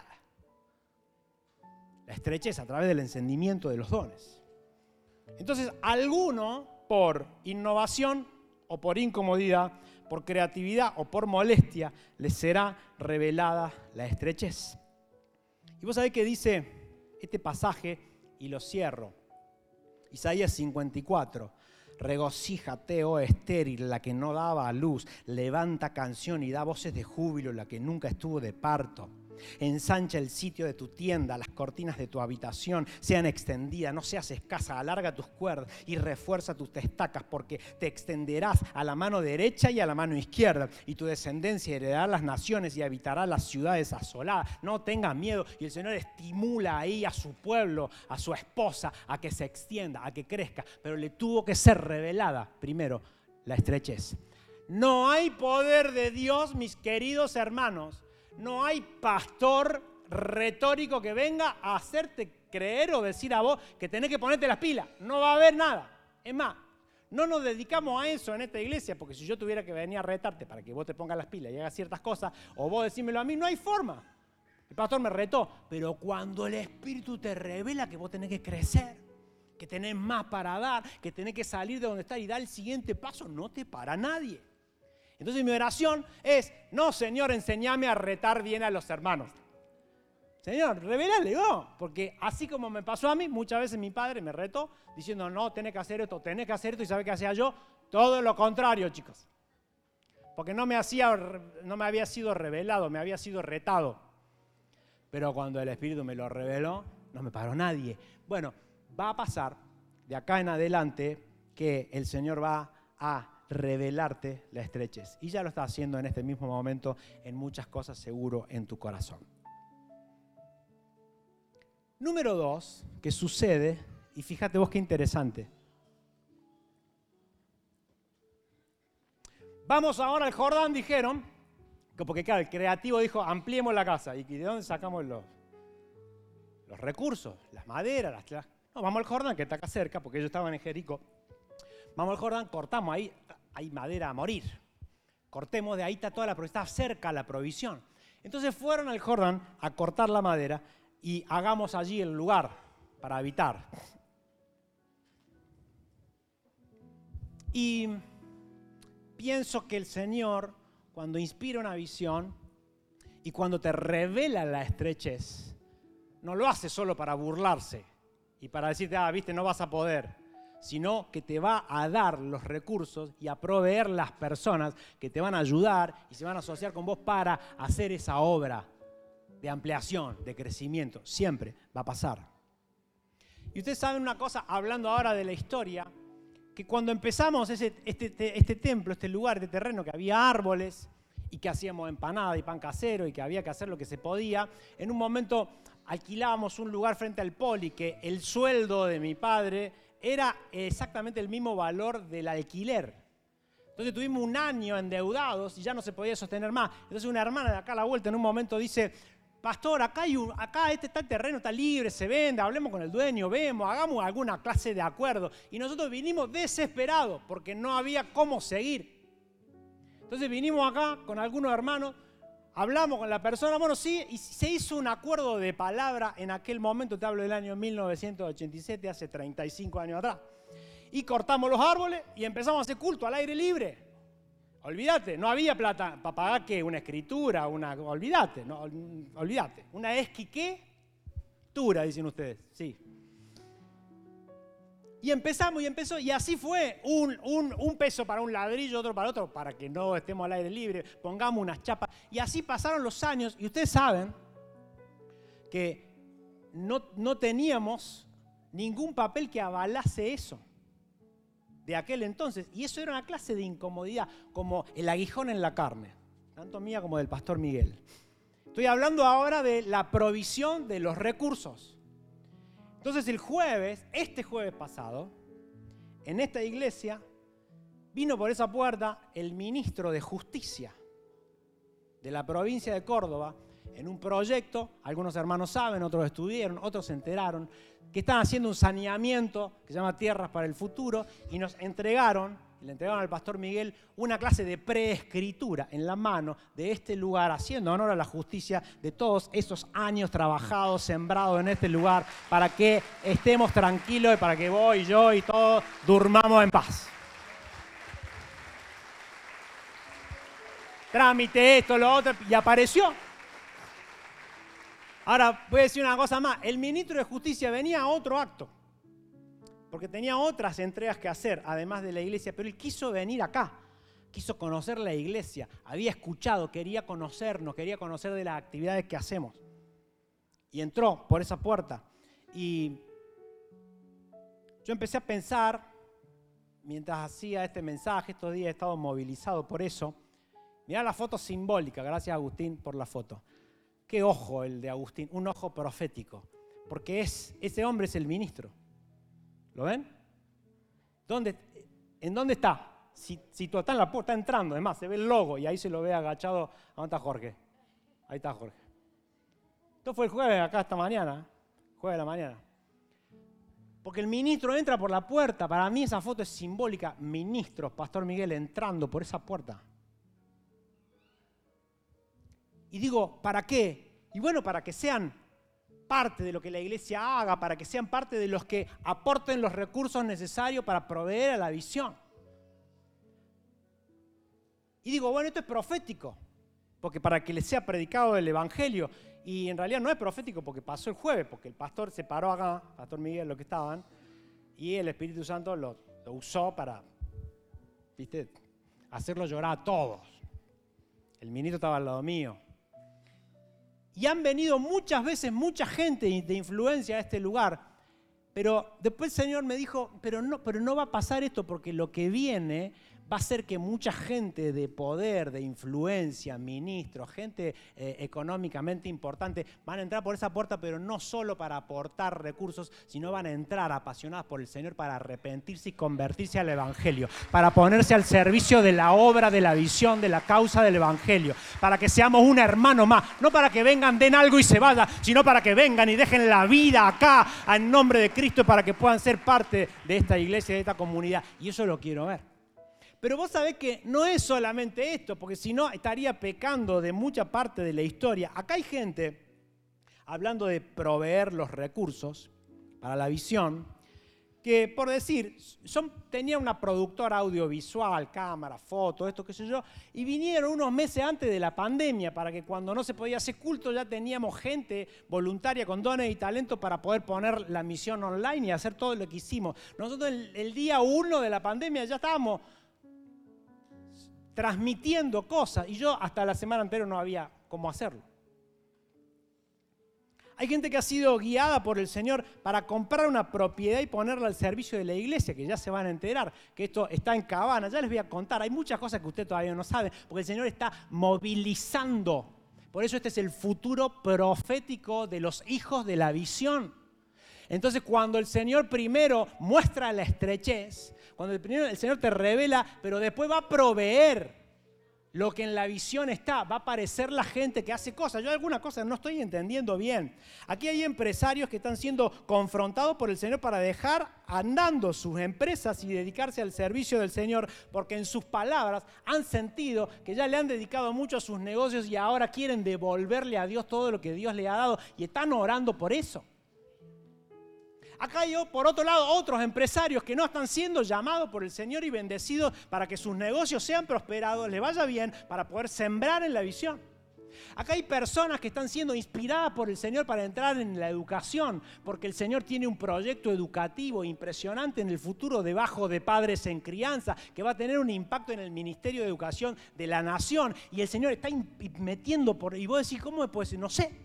la estrechez a través del encendimiento de los dones. Entonces, alguno por innovación o por incomodidad, por creatividad o por molestia, les será revelada la estrechez. Y vos sabés que dice este pasaje, y lo cierro, Isaías 54, regocíjate, oh estéril, la que no daba a luz, levanta canción y da voces de júbilo, la que nunca estuvo de parto. Ensancha el sitio de tu tienda, las cortinas de tu habitación sean extendidas, no seas escasa, alarga tus cuerdas y refuerza tus estacas, porque te extenderás a la mano derecha y a la mano izquierda, y tu descendencia heredará las naciones y habitará las ciudades asoladas. No tengas miedo. Y el Señor estimula ahí a su pueblo, a su esposa, a que se extienda, a que crezca, pero le tuvo que ser revelada primero la estrechez. No hay poder de Dios, mis queridos hermanos. No hay pastor retórico que venga a hacerte creer o decir a vos que tenés que ponerte las pilas. No va a haber nada. Es más, No nos dedicamos a eso en esta iglesia, porque si yo tuviera que venir a retarte para que vos te pongas las pilas y hagas ciertas cosas, o vos decímelo a mí, no hay forma. El pastor me retó, pero cuando el Espíritu te revela que vos tenés que crecer, que tenés más para dar, que tenés que salir de donde estás y dar el siguiente paso, no te para nadie. Entonces mi oración es, no, Señor, enséñame a retar bien a los hermanos. Señor, revélale vos, porque así como me pasó a mí, muchas veces mi padre me retó diciendo, no, tenés que hacer esto, y ¿sabe qué hacía yo? Todo lo contrario, chicos. Porque no me había sido revelado, me había sido retado. Pero cuando el Espíritu me lo reveló, no me paró nadie. Bueno, va a pasar de acá en adelante que el Señor va a revelarte la estrechez. Y ya lo está haciendo en este mismo momento en muchas cosas seguro en tu corazón. Número 2, que sucede, y fíjate vos qué interesante. Vamos ahora al Jordán, dijeron, porque claro, el creativo dijo, ampliemos la casa. ¿Y de dónde sacamos los recursos? Las maderas, No, vamos al Jordán, que está acá cerca, porque ellos estaban en Jericó. Vamos al Jordán, cortamos, ahí hay madera a morir. Cortemos, de ahí está toda la provisión, está cerca la provisión. Entonces fueron al Jordán a cortar la madera y hagamos allí el lugar para habitar. Y pienso que el Señor, cuando inspira una visión y cuando te revela la estrechez, no lo hace solo para burlarse y para decirte, viste, no vas a poder, sino que te va a dar los recursos y a proveer las personas que te van a ayudar y se van a asociar con vos para hacer esa obra de ampliación, de crecimiento. Siempre va a pasar. Y ustedes saben una cosa, hablando ahora de la historia, que cuando empezamos este templo, este lugar de terreno, que había árboles y que hacíamos empanada y pan casero y que había que hacer lo que se podía, en un momento alquilábamos un lugar frente al Poli, que el sueldo de mi padre era exactamente el mismo valor del alquiler. Entonces tuvimos un año endeudados y ya no se podía sostener más. Entonces una hermana de acá a la vuelta en un momento dice, pastor, acá está el terreno, está libre, se vende, hablemos con el dueño, vemos, hagamos alguna clase de acuerdo. Y nosotros vinimos desesperados porque no había cómo seguir. Entonces vinimos acá con algunos hermanos, hablamos con la persona, bueno, sí, y se hizo un acuerdo de palabra en aquel momento, te hablo del año 1987, hace 35 años atrás. Y cortamos los árboles y empezamos a hacer culto al aire libre. Olvídate, no había plata para pagar ¿qué? Una escritura, olvídate, una esquiquetura, dicen ustedes, sí. Y empezó, y así fue, un peso para un ladrillo, otro para otro, para que no estemos al aire libre, pongamos unas chapas. Y así pasaron los años, y ustedes saben que no teníamos ningún papel que avalase eso de aquel entonces. Y eso era una clase de incomodidad, como el aguijón en la carne, tanto mía como del pastor Miguel. Estoy hablando ahora de la provisión de los recursos. Entonces este jueves pasado, en esta iglesia, vino por esa puerta el ministro de Justicia de la provincia de Córdoba, en un proyecto, algunos hermanos saben, otros estudiaron, otros se enteraron, que están haciendo un saneamiento que se llama Tierras para el Futuro, y le entregaron al pastor Miguel una clase de preescritura en la mano de este lugar, haciendo honor a la justicia de todos esos años trabajados, sembrados en este lugar, para que estemos tranquilos y para que vos y yo y todos durmamos en paz. Trámite esto, lo otro, y apareció. Ahora, voy a decir una cosa más. El ministro de Justicia venía a otro acto, porque tenía otras entregas que hacer, además de la iglesia, pero él quiso venir acá, quiso conocer la iglesia, había escuchado, quería conocernos, quería conocer de las actividades que hacemos. Y entró por esa puerta. Y yo empecé a pensar, mientras hacía este mensaje, estos días he estado movilizado por eso. Mirá la foto simbólica, gracias Agustín por la foto. Qué ojo el de Agustín, un ojo profético, porque ese hombre es el ministro. ¿Lo ven? ¿En dónde está? Si tú estás en la puerta, está entrando, además se ve el logo y ahí se lo ve agachado. ¿Dónde está Jorge? Ahí está Jorge. Esto fue el jueves acá esta mañana, jueves de la mañana. Porque el ministro entra por la puerta. Para mí esa foto es simbólica. Ministros, Pastor Miguel, entrando por esa puerta. Y digo, ¿para qué? Y bueno, para que sean parte de lo que la iglesia haga, para que sean parte de los que aporten los recursos necesarios para proveer a la visión. Y digo, bueno, esto es profético, porque para que les sea predicado el evangelio. Y en realidad no es profético porque pasó el jueves, porque el pastor se paró acá, Pastor Miguel, lo que estaban, y el Espíritu Santo lo usó para, ¿viste?, hacerlo llorar a todos. El ministro estaba al lado mío. Y han venido muchas veces mucha gente de influencia a este lugar, pero después el Señor me dijo, pero no va a pasar esto porque lo que viene va a ser que mucha gente de poder, de influencia, ministros, gente económicamente importante, van a entrar por esa puerta, pero no solo para aportar recursos, sino van a entrar apasionadas por el Señor para arrepentirse y convertirse al Evangelio, para ponerse al servicio de la obra, de la visión, de la causa del Evangelio, para que seamos un hermano más, no para que vengan, den algo y se vayan, sino para que vengan y dejen la vida acá en nombre de Cristo para que puedan ser parte de esta iglesia, de esta comunidad. Y eso lo quiero ver. Pero vos sabés que no es solamente esto, porque si no estaría pecando de mucha parte de la historia. Acá hay gente, hablando de proveer los recursos para la visión, que por decir, tenía una productora audiovisual, cámara, foto, esto qué sé yo, y vinieron unos meses antes de la pandemia para que cuando no se podía hacer culto ya teníamos gente voluntaria con dones y talento para poder poner la misión online y hacer todo lo que hicimos. Nosotros el día 1 de la pandemia ya estábamos transmitiendo cosas, y yo hasta la semana anterior no había cómo hacerlo. Hay gente que ha sido guiada por el Señor para comprar una propiedad y ponerla al servicio de la iglesia, que ya se van a enterar que esto está en Cabana. Ya les voy a contar, hay muchas cosas que usted todavía no sabe, porque el Señor está movilizando. Por eso este es el futuro profético de los hijos de la visión. Entonces, cuando el Señor primero muestra la estrechez, cuando el Señor te revela, pero después va a proveer lo que en la visión está, va a aparecer la gente que hace cosas. Yo algunas cosas no estoy entendiendo bien. Aquí hay empresarios que están siendo confrontados por el Señor para dejar andando sus empresas y dedicarse al servicio del Señor, porque en sus palabras han sentido que ya le han dedicado mucho a sus negocios y ahora quieren devolverle a Dios todo lo que Dios le ha dado y están orando por eso. Acá hay, por otro lado, otros empresarios que no están siendo llamados por el Señor y bendecidos para que sus negocios sean prosperados, les vaya bien, para poder sembrar en la visión. Acá hay personas que están siendo inspiradas por el Señor para entrar en la educación, porque el Señor tiene un proyecto educativo impresionante en el futuro debajo de Padres en Crianza, que va a tener un impacto en el Ministerio de Educación de la Nación. Y el Señor está metiendo por... Y vos decís, ¿cómo me puede decir? No sé.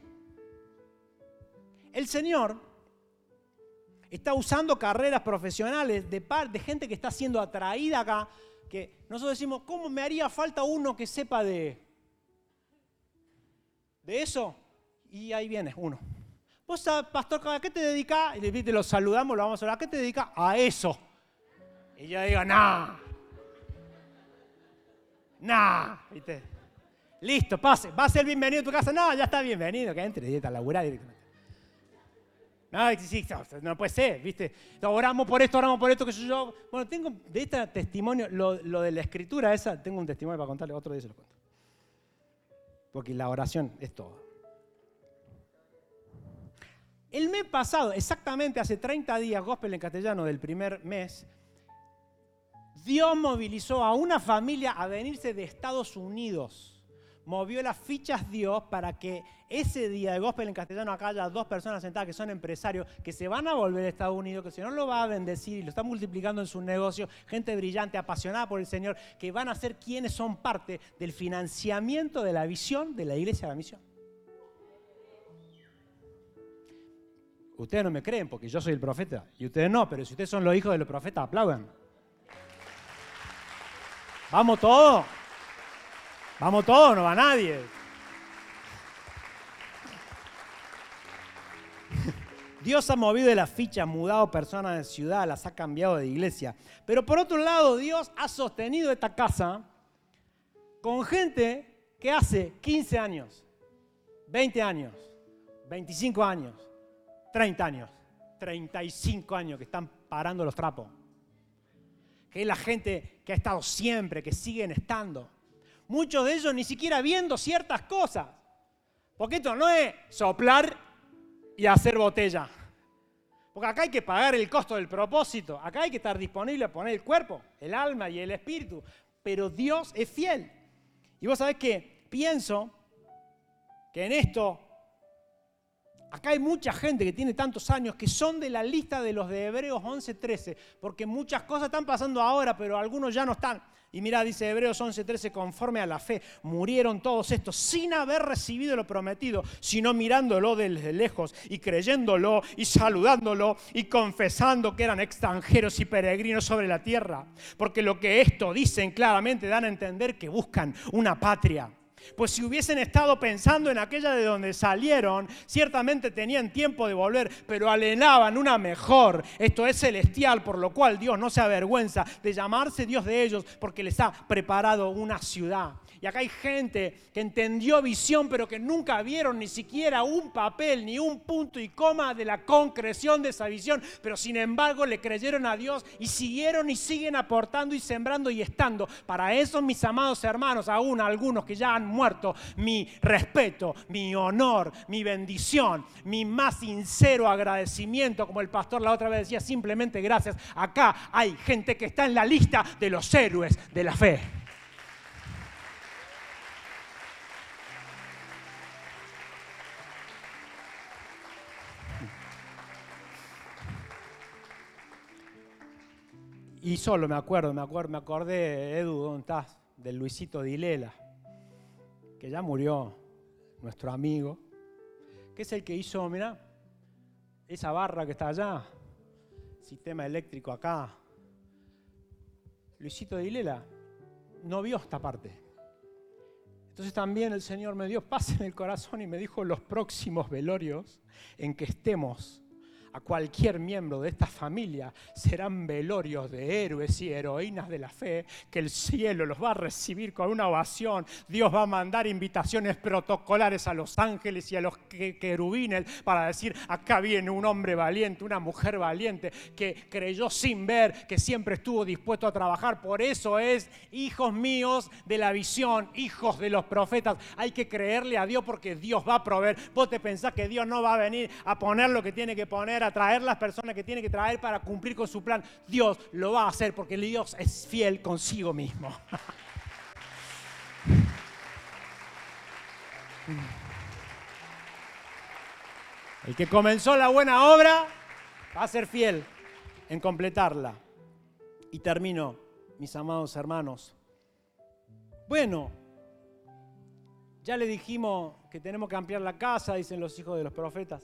El Señor está usando carreras profesionales de gente que está siendo atraída acá, que nosotros decimos, ¿cómo me haría falta uno que sepa de eso? Y ahí viene uno. Vos, pastor, ¿a qué te dedicás? Y te lo saludamos, lo vamos a hablar. ¿A qué te dedicas? A eso. Y yo digo, nah. ¿Viste? Listo, pase. ¿Va a ser bienvenido a tu casa? No, ya está bienvenido, que entre directo a laburar directamente. No, sí, no puede ser, ¿viste? Oramos por esto, que yo... Bueno, tengo de este testimonio, lo de la escritura esa, tengo un testimonio para contarle, otro día se lo cuento. Porque la oración es todo. El mes pasado, exactamente hace 30 días, Gospel en Castellano del primer mes, Dios movilizó a una familia a venirse de Estados Unidos. Movió las fichas Dios para que ese día de Gospel en Castellano acá haya 2 personas sentadas que son empresarios, que se van a volver a Estados Unidos, que el Señor lo va a bendecir y lo está multiplicando en sus negocios, gente brillante, apasionada por el Señor, que van a ser quienes son parte del financiamiento de la visión de la Iglesia de la Misión. Ustedes no me creen porque yo soy el profeta y ustedes no, pero si ustedes son los hijos de los profetas, aplaudan. Vamos todos. Vamos todos, no va nadie. Dios ha movido de las fichas, mudado personas de ciudad, las ha cambiado de iglesia. Pero por otro lado, Dios ha sostenido esta casa con gente que hace 15 años, 20 años, 25 años, 30 años, 35 años que están parando los trapos. Que es la gente que ha estado siempre, que siguen estando. Muchos de ellos ni siquiera viendo ciertas cosas. Porque esto no es soplar y hacer botella. Porque acá hay que pagar el costo del propósito. Acá hay que estar disponible a poner el cuerpo, el alma y el espíritu. Pero Dios es fiel. Y vos sabés que pienso que en esto, acá hay mucha gente que tiene tantos años que son de la lista de los de Hebreos 11:13, porque muchas cosas están pasando ahora, pero algunos ya no están. Y mirá, dice Hebreos 11:13, conforme a la fe, murieron todos estos sin haber recibido lo prometido, sino mirándolo desde lejos y creyéndolo y saludándolo y confesando que eran extranjeros y peregrinos sobre la tierra. Porque lo que esto dicen claramente dan a entender que buscan una patria. Pues si hubiesen estado pensando en aquella de donde salieron, ciertamente tenían tiempo de volver, pero anhelaban una mejor, esto es celestial, por lo cual Dios no se avergüenza de llamarse Dios de ellos, porque les ha preparado una ciudad. Y acá hay gente que entendió visión, pero que nunca vieron ni siquiera un papel, ni un punto y coma de la concreción de esa visión, pero sin embargo le creyeron a Dios y siguieron y siguen aportando y sembrando y estando. Para eso, mis amados hermanos, aún algunos que ya han muerto, mi respeto, mi honor, mi bendición, mi más sincero agradecimiento, como el pastor la otra vez decía, simplemente gracias. Acá hay gente que está en la lista de los héroes de la fe. Y solo me acordé, Edu, ¿dónde estás? Del Luisito Dilela, que ya murió, nuestro amigo, que es el que hizo, mirá, esa barra que está allá, sistema eléctrico acá. Luisito Dilela no vio esta parte. Entonces también el Señor me dio paz en el corazón y me dijo, los próximos velorios en que estemos a cualquier miembro de esta familia serán velorios de héroes y heroínas de la fe, que el cielo los va a recibir con una ovación. Dios va a mandar invitaciones protocolares a los ángeles y a los querubines para decir, acá viene un hombre valiente, una mujer valiente, que creyó sin ver, que siempre estuvo dispuesto a trabajar. Por eso es, hijos míos de la visión, hijos de los profetas. Hay que creerle a Dios porque Dios va a proveer. Vos te pensás que Dios no va a venir a poner lo que tiene que poner, a traer las personas que tiene que traer para cumplir con su plan. Dios lo va a hacer porque Dios es fiel consigo mismo. El que comenzó la buena obra va a ser fiel en completarla. Y termino, mis amados hermanos. Bueno, ya le dijimos que tenemos que ampliar la casa, dicen los hijos de los profetas.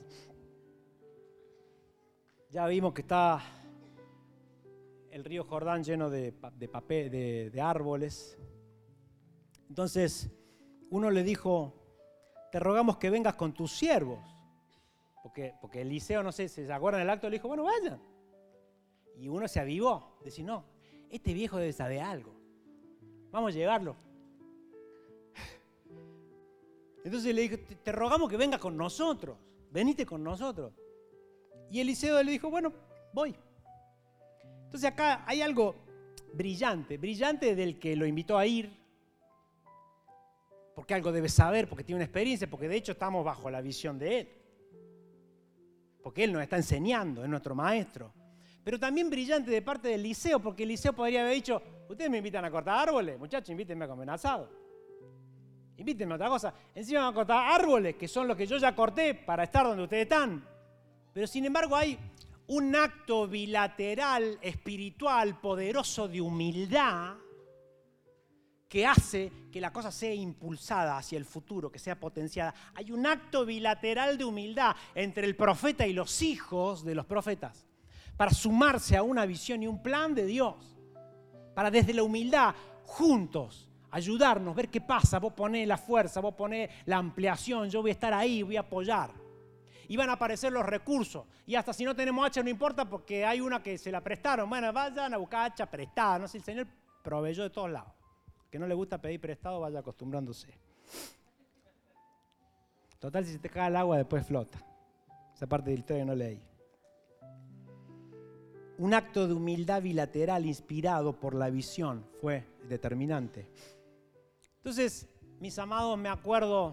Ya vimos que está el río Jordán lleno de papel, de árboles. Entonces, uno le dijo, te rogamos que vengas con tus siervos. Porque Eliseo, no sé, se acuerdan del acto, le dijo, bueno, vayan. Y uno se avivó, decía, no, este viejo debe saber algo. Vamos a llevarlo. Entonces le dijo, te rogamos que vengas con nosotros. Venite con nosotros. Y Eliseo le dijo, bueno, voy. Entonces acá hay algo brillante del que lo invitó a ir, porque algo debe saber, porque tiene una experiencia, porque de hecho estamos bajo la visión de él. Porque él nos está enseñando, es nuestro maestro. Pero también brillante de parte de Eliseo, porque Eliseo podría haber dicho, ustedes me invitan a cortar árboles, muchachos, invítenme a comer asado. Invítenme a otra cosa. Encima me van a cortar árboles, que son los que yo ya corté para estar donde ustedes están. Pero sin embargo hay un acto bilateral, espiritual, poderoso de humildad que hace que la cosa sea impulsada hacia el futuro, que sea potenciada. Hay un acto bilateral de humildad entre el profeta y los hijos de los profetas para sumarse a una visión y un plan de Dios, para desde la humildad juntos ayudarnos, ver qué pasa. Vos ponés la fuerza, vos ponés la ampliación, yo voy a estar ahí, voy a apoyar. Y van a aparecer los recursos. Y hasta si no tenemos hacha no importa porque hay una que se la prestaron. Bueno, vayan a buscar hacha prestada. No sé, el Señor proveyó de todos lados. Que no le gusta pedir prestado, vaya acostumbrándose. Total, si se te cae el agua, después flota. Esa parte de la historia no leí. un acto de humildad bilateral inspirado por la visión fue determinante. Entonces, mis amados, me acuerdo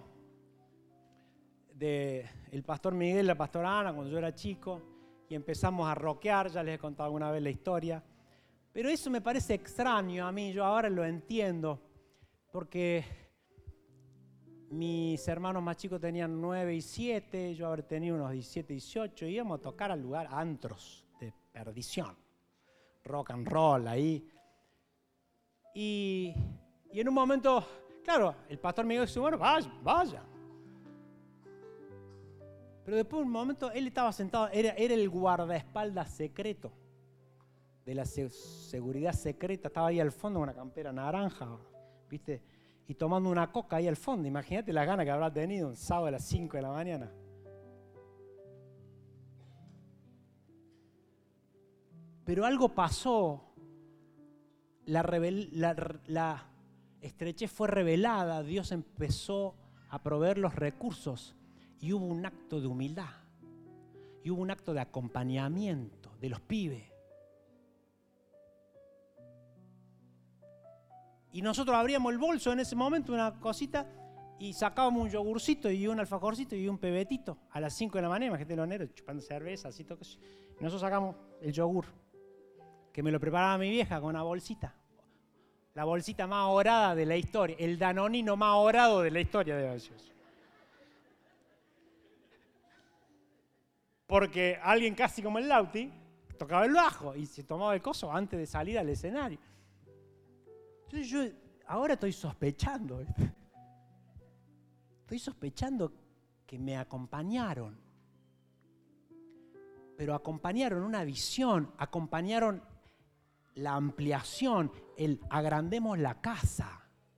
del pastor Miguel y la pastora Ana cuando yo era chico y empezamos a rockear, ya les he contado alguna vez la historia, pero eso me parece extraño a mí, yo ahora lo entiendo, porque mis hermanos más chicos tenían 9 y 7, yo habré tenido unos 17, 18, y íbamos a tocar al lugar, antros de perdición, rock and roll ahí. Y en un momento, claro, el pastor me dijo, bueno, vaya. Pero después de un momento, él estaba sentado, era el guardaespaldas secreto de la seguridad secreta, estaba ahí al fondo con una campera naranja, ¿viste? Y tomando una coca ahí al fondo. Imagínate las ganas que habrá tenido un sábado a las 5 de la mañana. Pero algo pasó. La estrechez fue revelada. Dios empezó a proveer los recursos. Y hubo un acto de humildad. Y hubo un acto de acompañamiento de los pibes. Y nosotros abríamos el bolso en ese momento, una cosita, y sacábamos un yogurcito y un alfajorcito y un pebetito a las 5 de la mañana, imagínate los negros chupando cerveza, así todo. Y nosotros sacamos el yogur, que me lo preparaba mi vieja con una bolsita. La bolsita más orada de la historia, el danonino más orado de la historia de Dios. Porque alguien casi como el Lauti tocaba el bajo y se tomaba el coso antes de salir al escenario. Entonces yo ahora estoy sospechando. Estoy sospechando que me acompañaron. Pero acompañaron una visión, acompañaron la ampliación, el agrandemos la casa.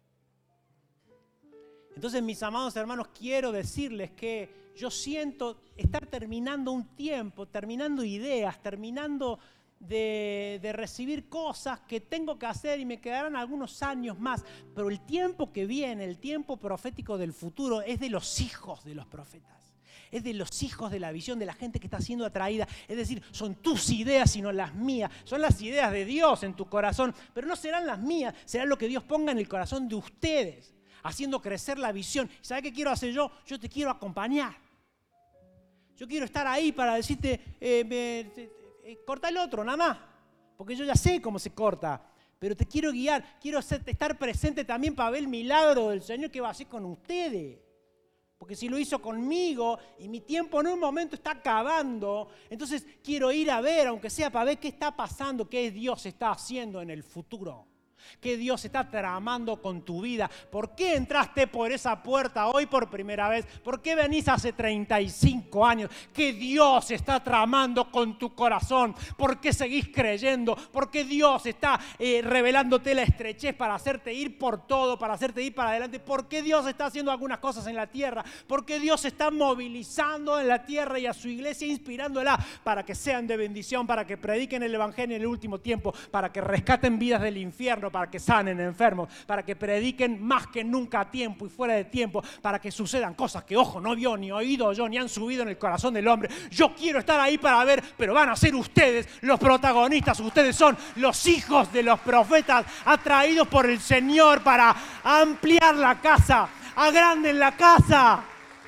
Entonces, mis amados hermanos, quiero decirles que yo siento estar terminando un tiempo, terminando ideas, terminando de recibir cosas que tengo que hacer y me quedarán algunos años más, pero el tiempo que viene, el tiempo profético del futuro es de los hijos de los profetas, es de los hijos de la visión, de la gente que está siendo atraída, es decir, son tus ideas y no las mías, son las ideas de Dios en tu corazón, pero no serán las mías, será lo que Dios ponga en el corazón de ustedes, haciendo crecer la visión. ¿Sabe qué quiero hacer yo? Yo te quiero acompañar, yo quiero estar ahí para decirte corta el otro, nada más, porque yo ya sé cómo se corta, pero te quiero guiar, quiero estar presente también para ver el milagro del Señor que va a hacer con ustedes, porque si lo hizo conmigo y mi tiempo en un momento está acabando, entonces quiero ir a ver, aunque sea para ver qué está pasando, qué Dios está haciendo en el futuro. ¿Qué Dios está tramando con tu vida? ¿Por qué entraste por esa puerta hoy por primera vez? ¿Por qué venís hace 35 años? ¿Qué Dios está tramando con tu corazón? ¿Por qué seguís creyendo? ¿Por qué Dios está revelándote la estrechez para hacerte ir por todo, para hacerte ir para adelante? ¿Por qué Dios está haciendo algunas cosas en la tierra? ¿Por qué Dios está movilizando en la tierra y a su iglesia, inspirándola para que sean de bendición, para que prediquen el evangelio en el último tiempo, para que rescaten vidas del infierno, para que sanen enfermos, para que prediquen más que nunca a tiempo y fuera de tiempo, para que sucedan cosas que ojo no vio, ni oído yo, ni han subido en el corazón del hombre? Yo quiero estar ahí para ver, pero van a ser ustedes los protagonistas. Ustedes son los hijos de los profetas atraídos por el Señor para ampliar la casa, agranden la casa.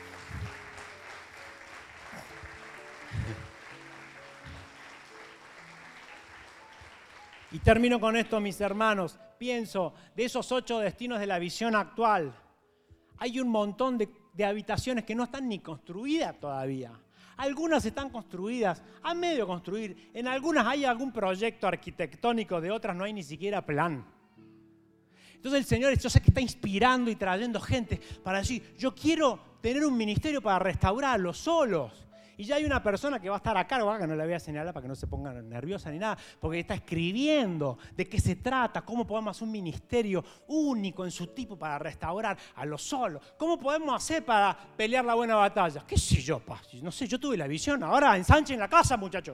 Y termino con esto, mis hermanos. Pienso, de esos 8 destinos de la visión actual, hay un montón de habitaciones que no están ni construidas todavía. Algunas están construidas, a medio construir. En algunas hay algún proyecto arquitectónico, de otras no hay ni siquiera plan. Entonces el Señor, yo sé que está inspirando y trayendo gente para decir, yo quiero tener un ministerio para restaurarlos solos. Y ya hay una persona que va a estar a cargo, que no la voy a señalar para que no se ponga nerviosa ni nada, porque está escribiendo de qué se trata, cómo podemos hacer un ministerio único en su tipo para restaurar a los solos. ¿Cómo podemos hacer para pelear la buena batalla? ¿Qué sé yo, pa? No sé, yo tuve la visión, ahora ensanchen la casa, muchachos.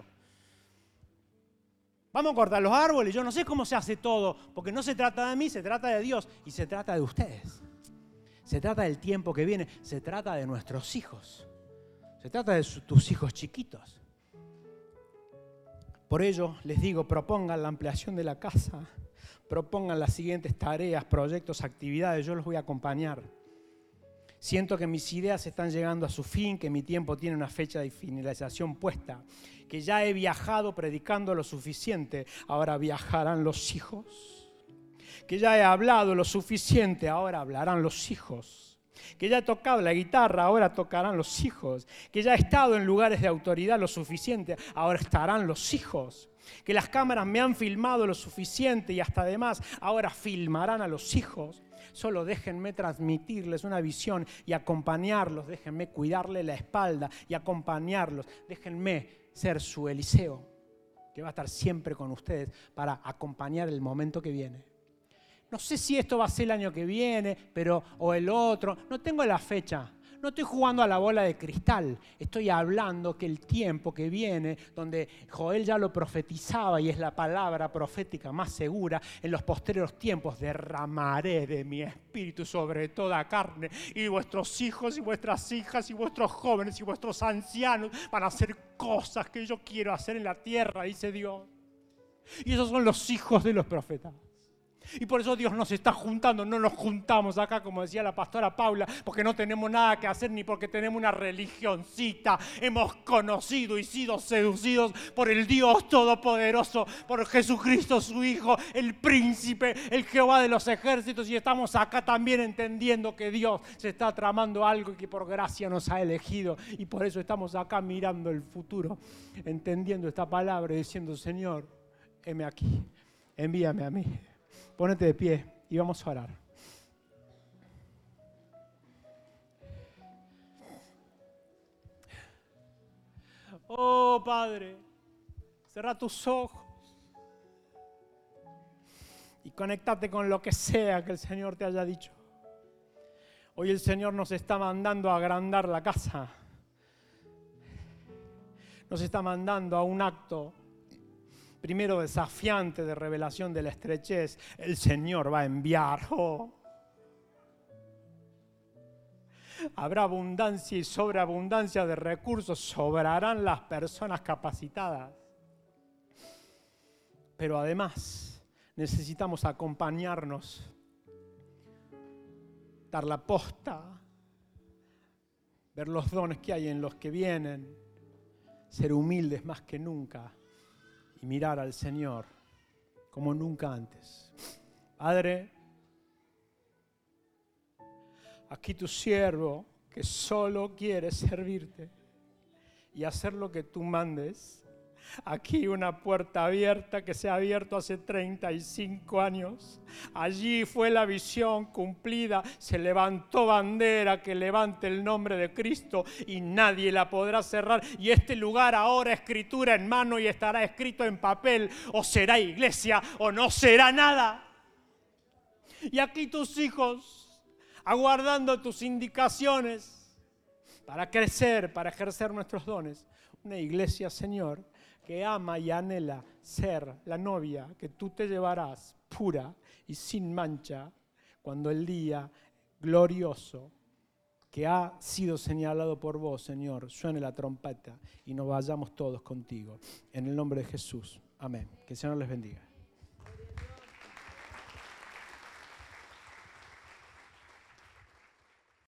Vamos a cortar los árboles, yo no sé cómo se hace todo, porque no se trata de mí, se trata de Dios y se trata de ustedes. Se trata del tiempo que viene, se trata de nuestros hijos. Se trata de tus hijos chiquitos. Por ello, les digo, propongan la ampliación de la casa, propongan las siguientes tareas, proyectos, actividades, yo los voy a acompañar. Siento que mis ideas están llegando a su fin, que mi tiempo tiene una fecha de finalización puesta, que ya he viajado predicando lo suficiente, ahora viajarán los hijos. Que ya he hablado lo suficiente, ahora hablarán los hijos. Que ya he tocado la guitarra, ahora tocarán los hijos. Que ya he estado en lugares de autoridad lo suficiente, ahora estarán los hijos. Que las cámaras me han filmado lo suficiente y hasta además, ahora filmarán a los hijos. Solo déjenme transmitirles una visión y acompañarlos. Déjenme cuidarle la espalda y acompañarlos. Déjenme ser su Eliseo, que va a estar siempre con ustedes para acompañar el momento que viene. No sé si esto va a ser el año que viene, o el otro. No tengo la fecha. No estoy jugando a la bola de cristal. Estoy hablando que el tiempo que viene, donde Joel ya lo profetizaba y es la palabra profética más segura, en los posteriores tiempos derramaré de mi espíritu sobre toda carne, y vuestros hijos y vuestras hijas y vuestros jóvenes y vuestros ancianos van a hacer cosas que yo quiero hacer en la tierra, dice Dios. Y esos son los hijos de los profetas. Y por eso Dios nos está juntando, no nos juntamos acá, como decía la pastora Paula, porque no tenemos nada que hacer ni porque tenemos una religioncita. Hemos conocido y sido seducidos por el Dios Todopoderoso, por Jesucristo su Hijo, el Príncipe, el Jehová de los ejércitos, y estamos acá también entendiendo que Dios se está tramando algo y que por gracia nos ha elegido, y por eso estamos acá mirando el futuro, entendiendo esta palabra y diciendo: Señor, heme aquí, envíame a mí. Pónete de pie y vamos a orar. Oh Padre, cerrá tus ojos y conéctate con lo que sea que el Señor te haya dicho. Hoy el Señor nos está mandando a agrandar la casa. Nos está mandando a un acto primero desafiante de revelación de la estrechez. El Señor va a enviar. Habrá abundancia y sobreabundancia de recursos. Sobrarán las personas capacitadas. Pero además necesitamos acompañarnos, dar la posta, ver los dones que hay en los que vienen, ser humildes más que nunca y mirar al Señor como nunca antes. Padre, aquí tu siervo que solo quiere servirte y hacer lo que tú mandes. Aquí una puerta abierta que se ha abierto hace 35 años. Allí fue la visión cumplida. Se levantó bandera que levante el nombre de Cristo y nadie la podrá cerrar. Y este lugar ahora, escritura en mano, y estará escrito en papel. O será iglesia o no será nada. Y aquí tus hijos, aguardando tus indicaciones para crecer, para ejercer nuestros dones. Una iglesia, Señor, que ama y anhela ser la novia que tú te llevarás pura y sin mancha cuando el día glorioso que ha sido señalado por vos, Señor, suene la trompeta y nos vayamos todos contigo. En el nombre de Jesús. Amén. Que el Señor les bendiga.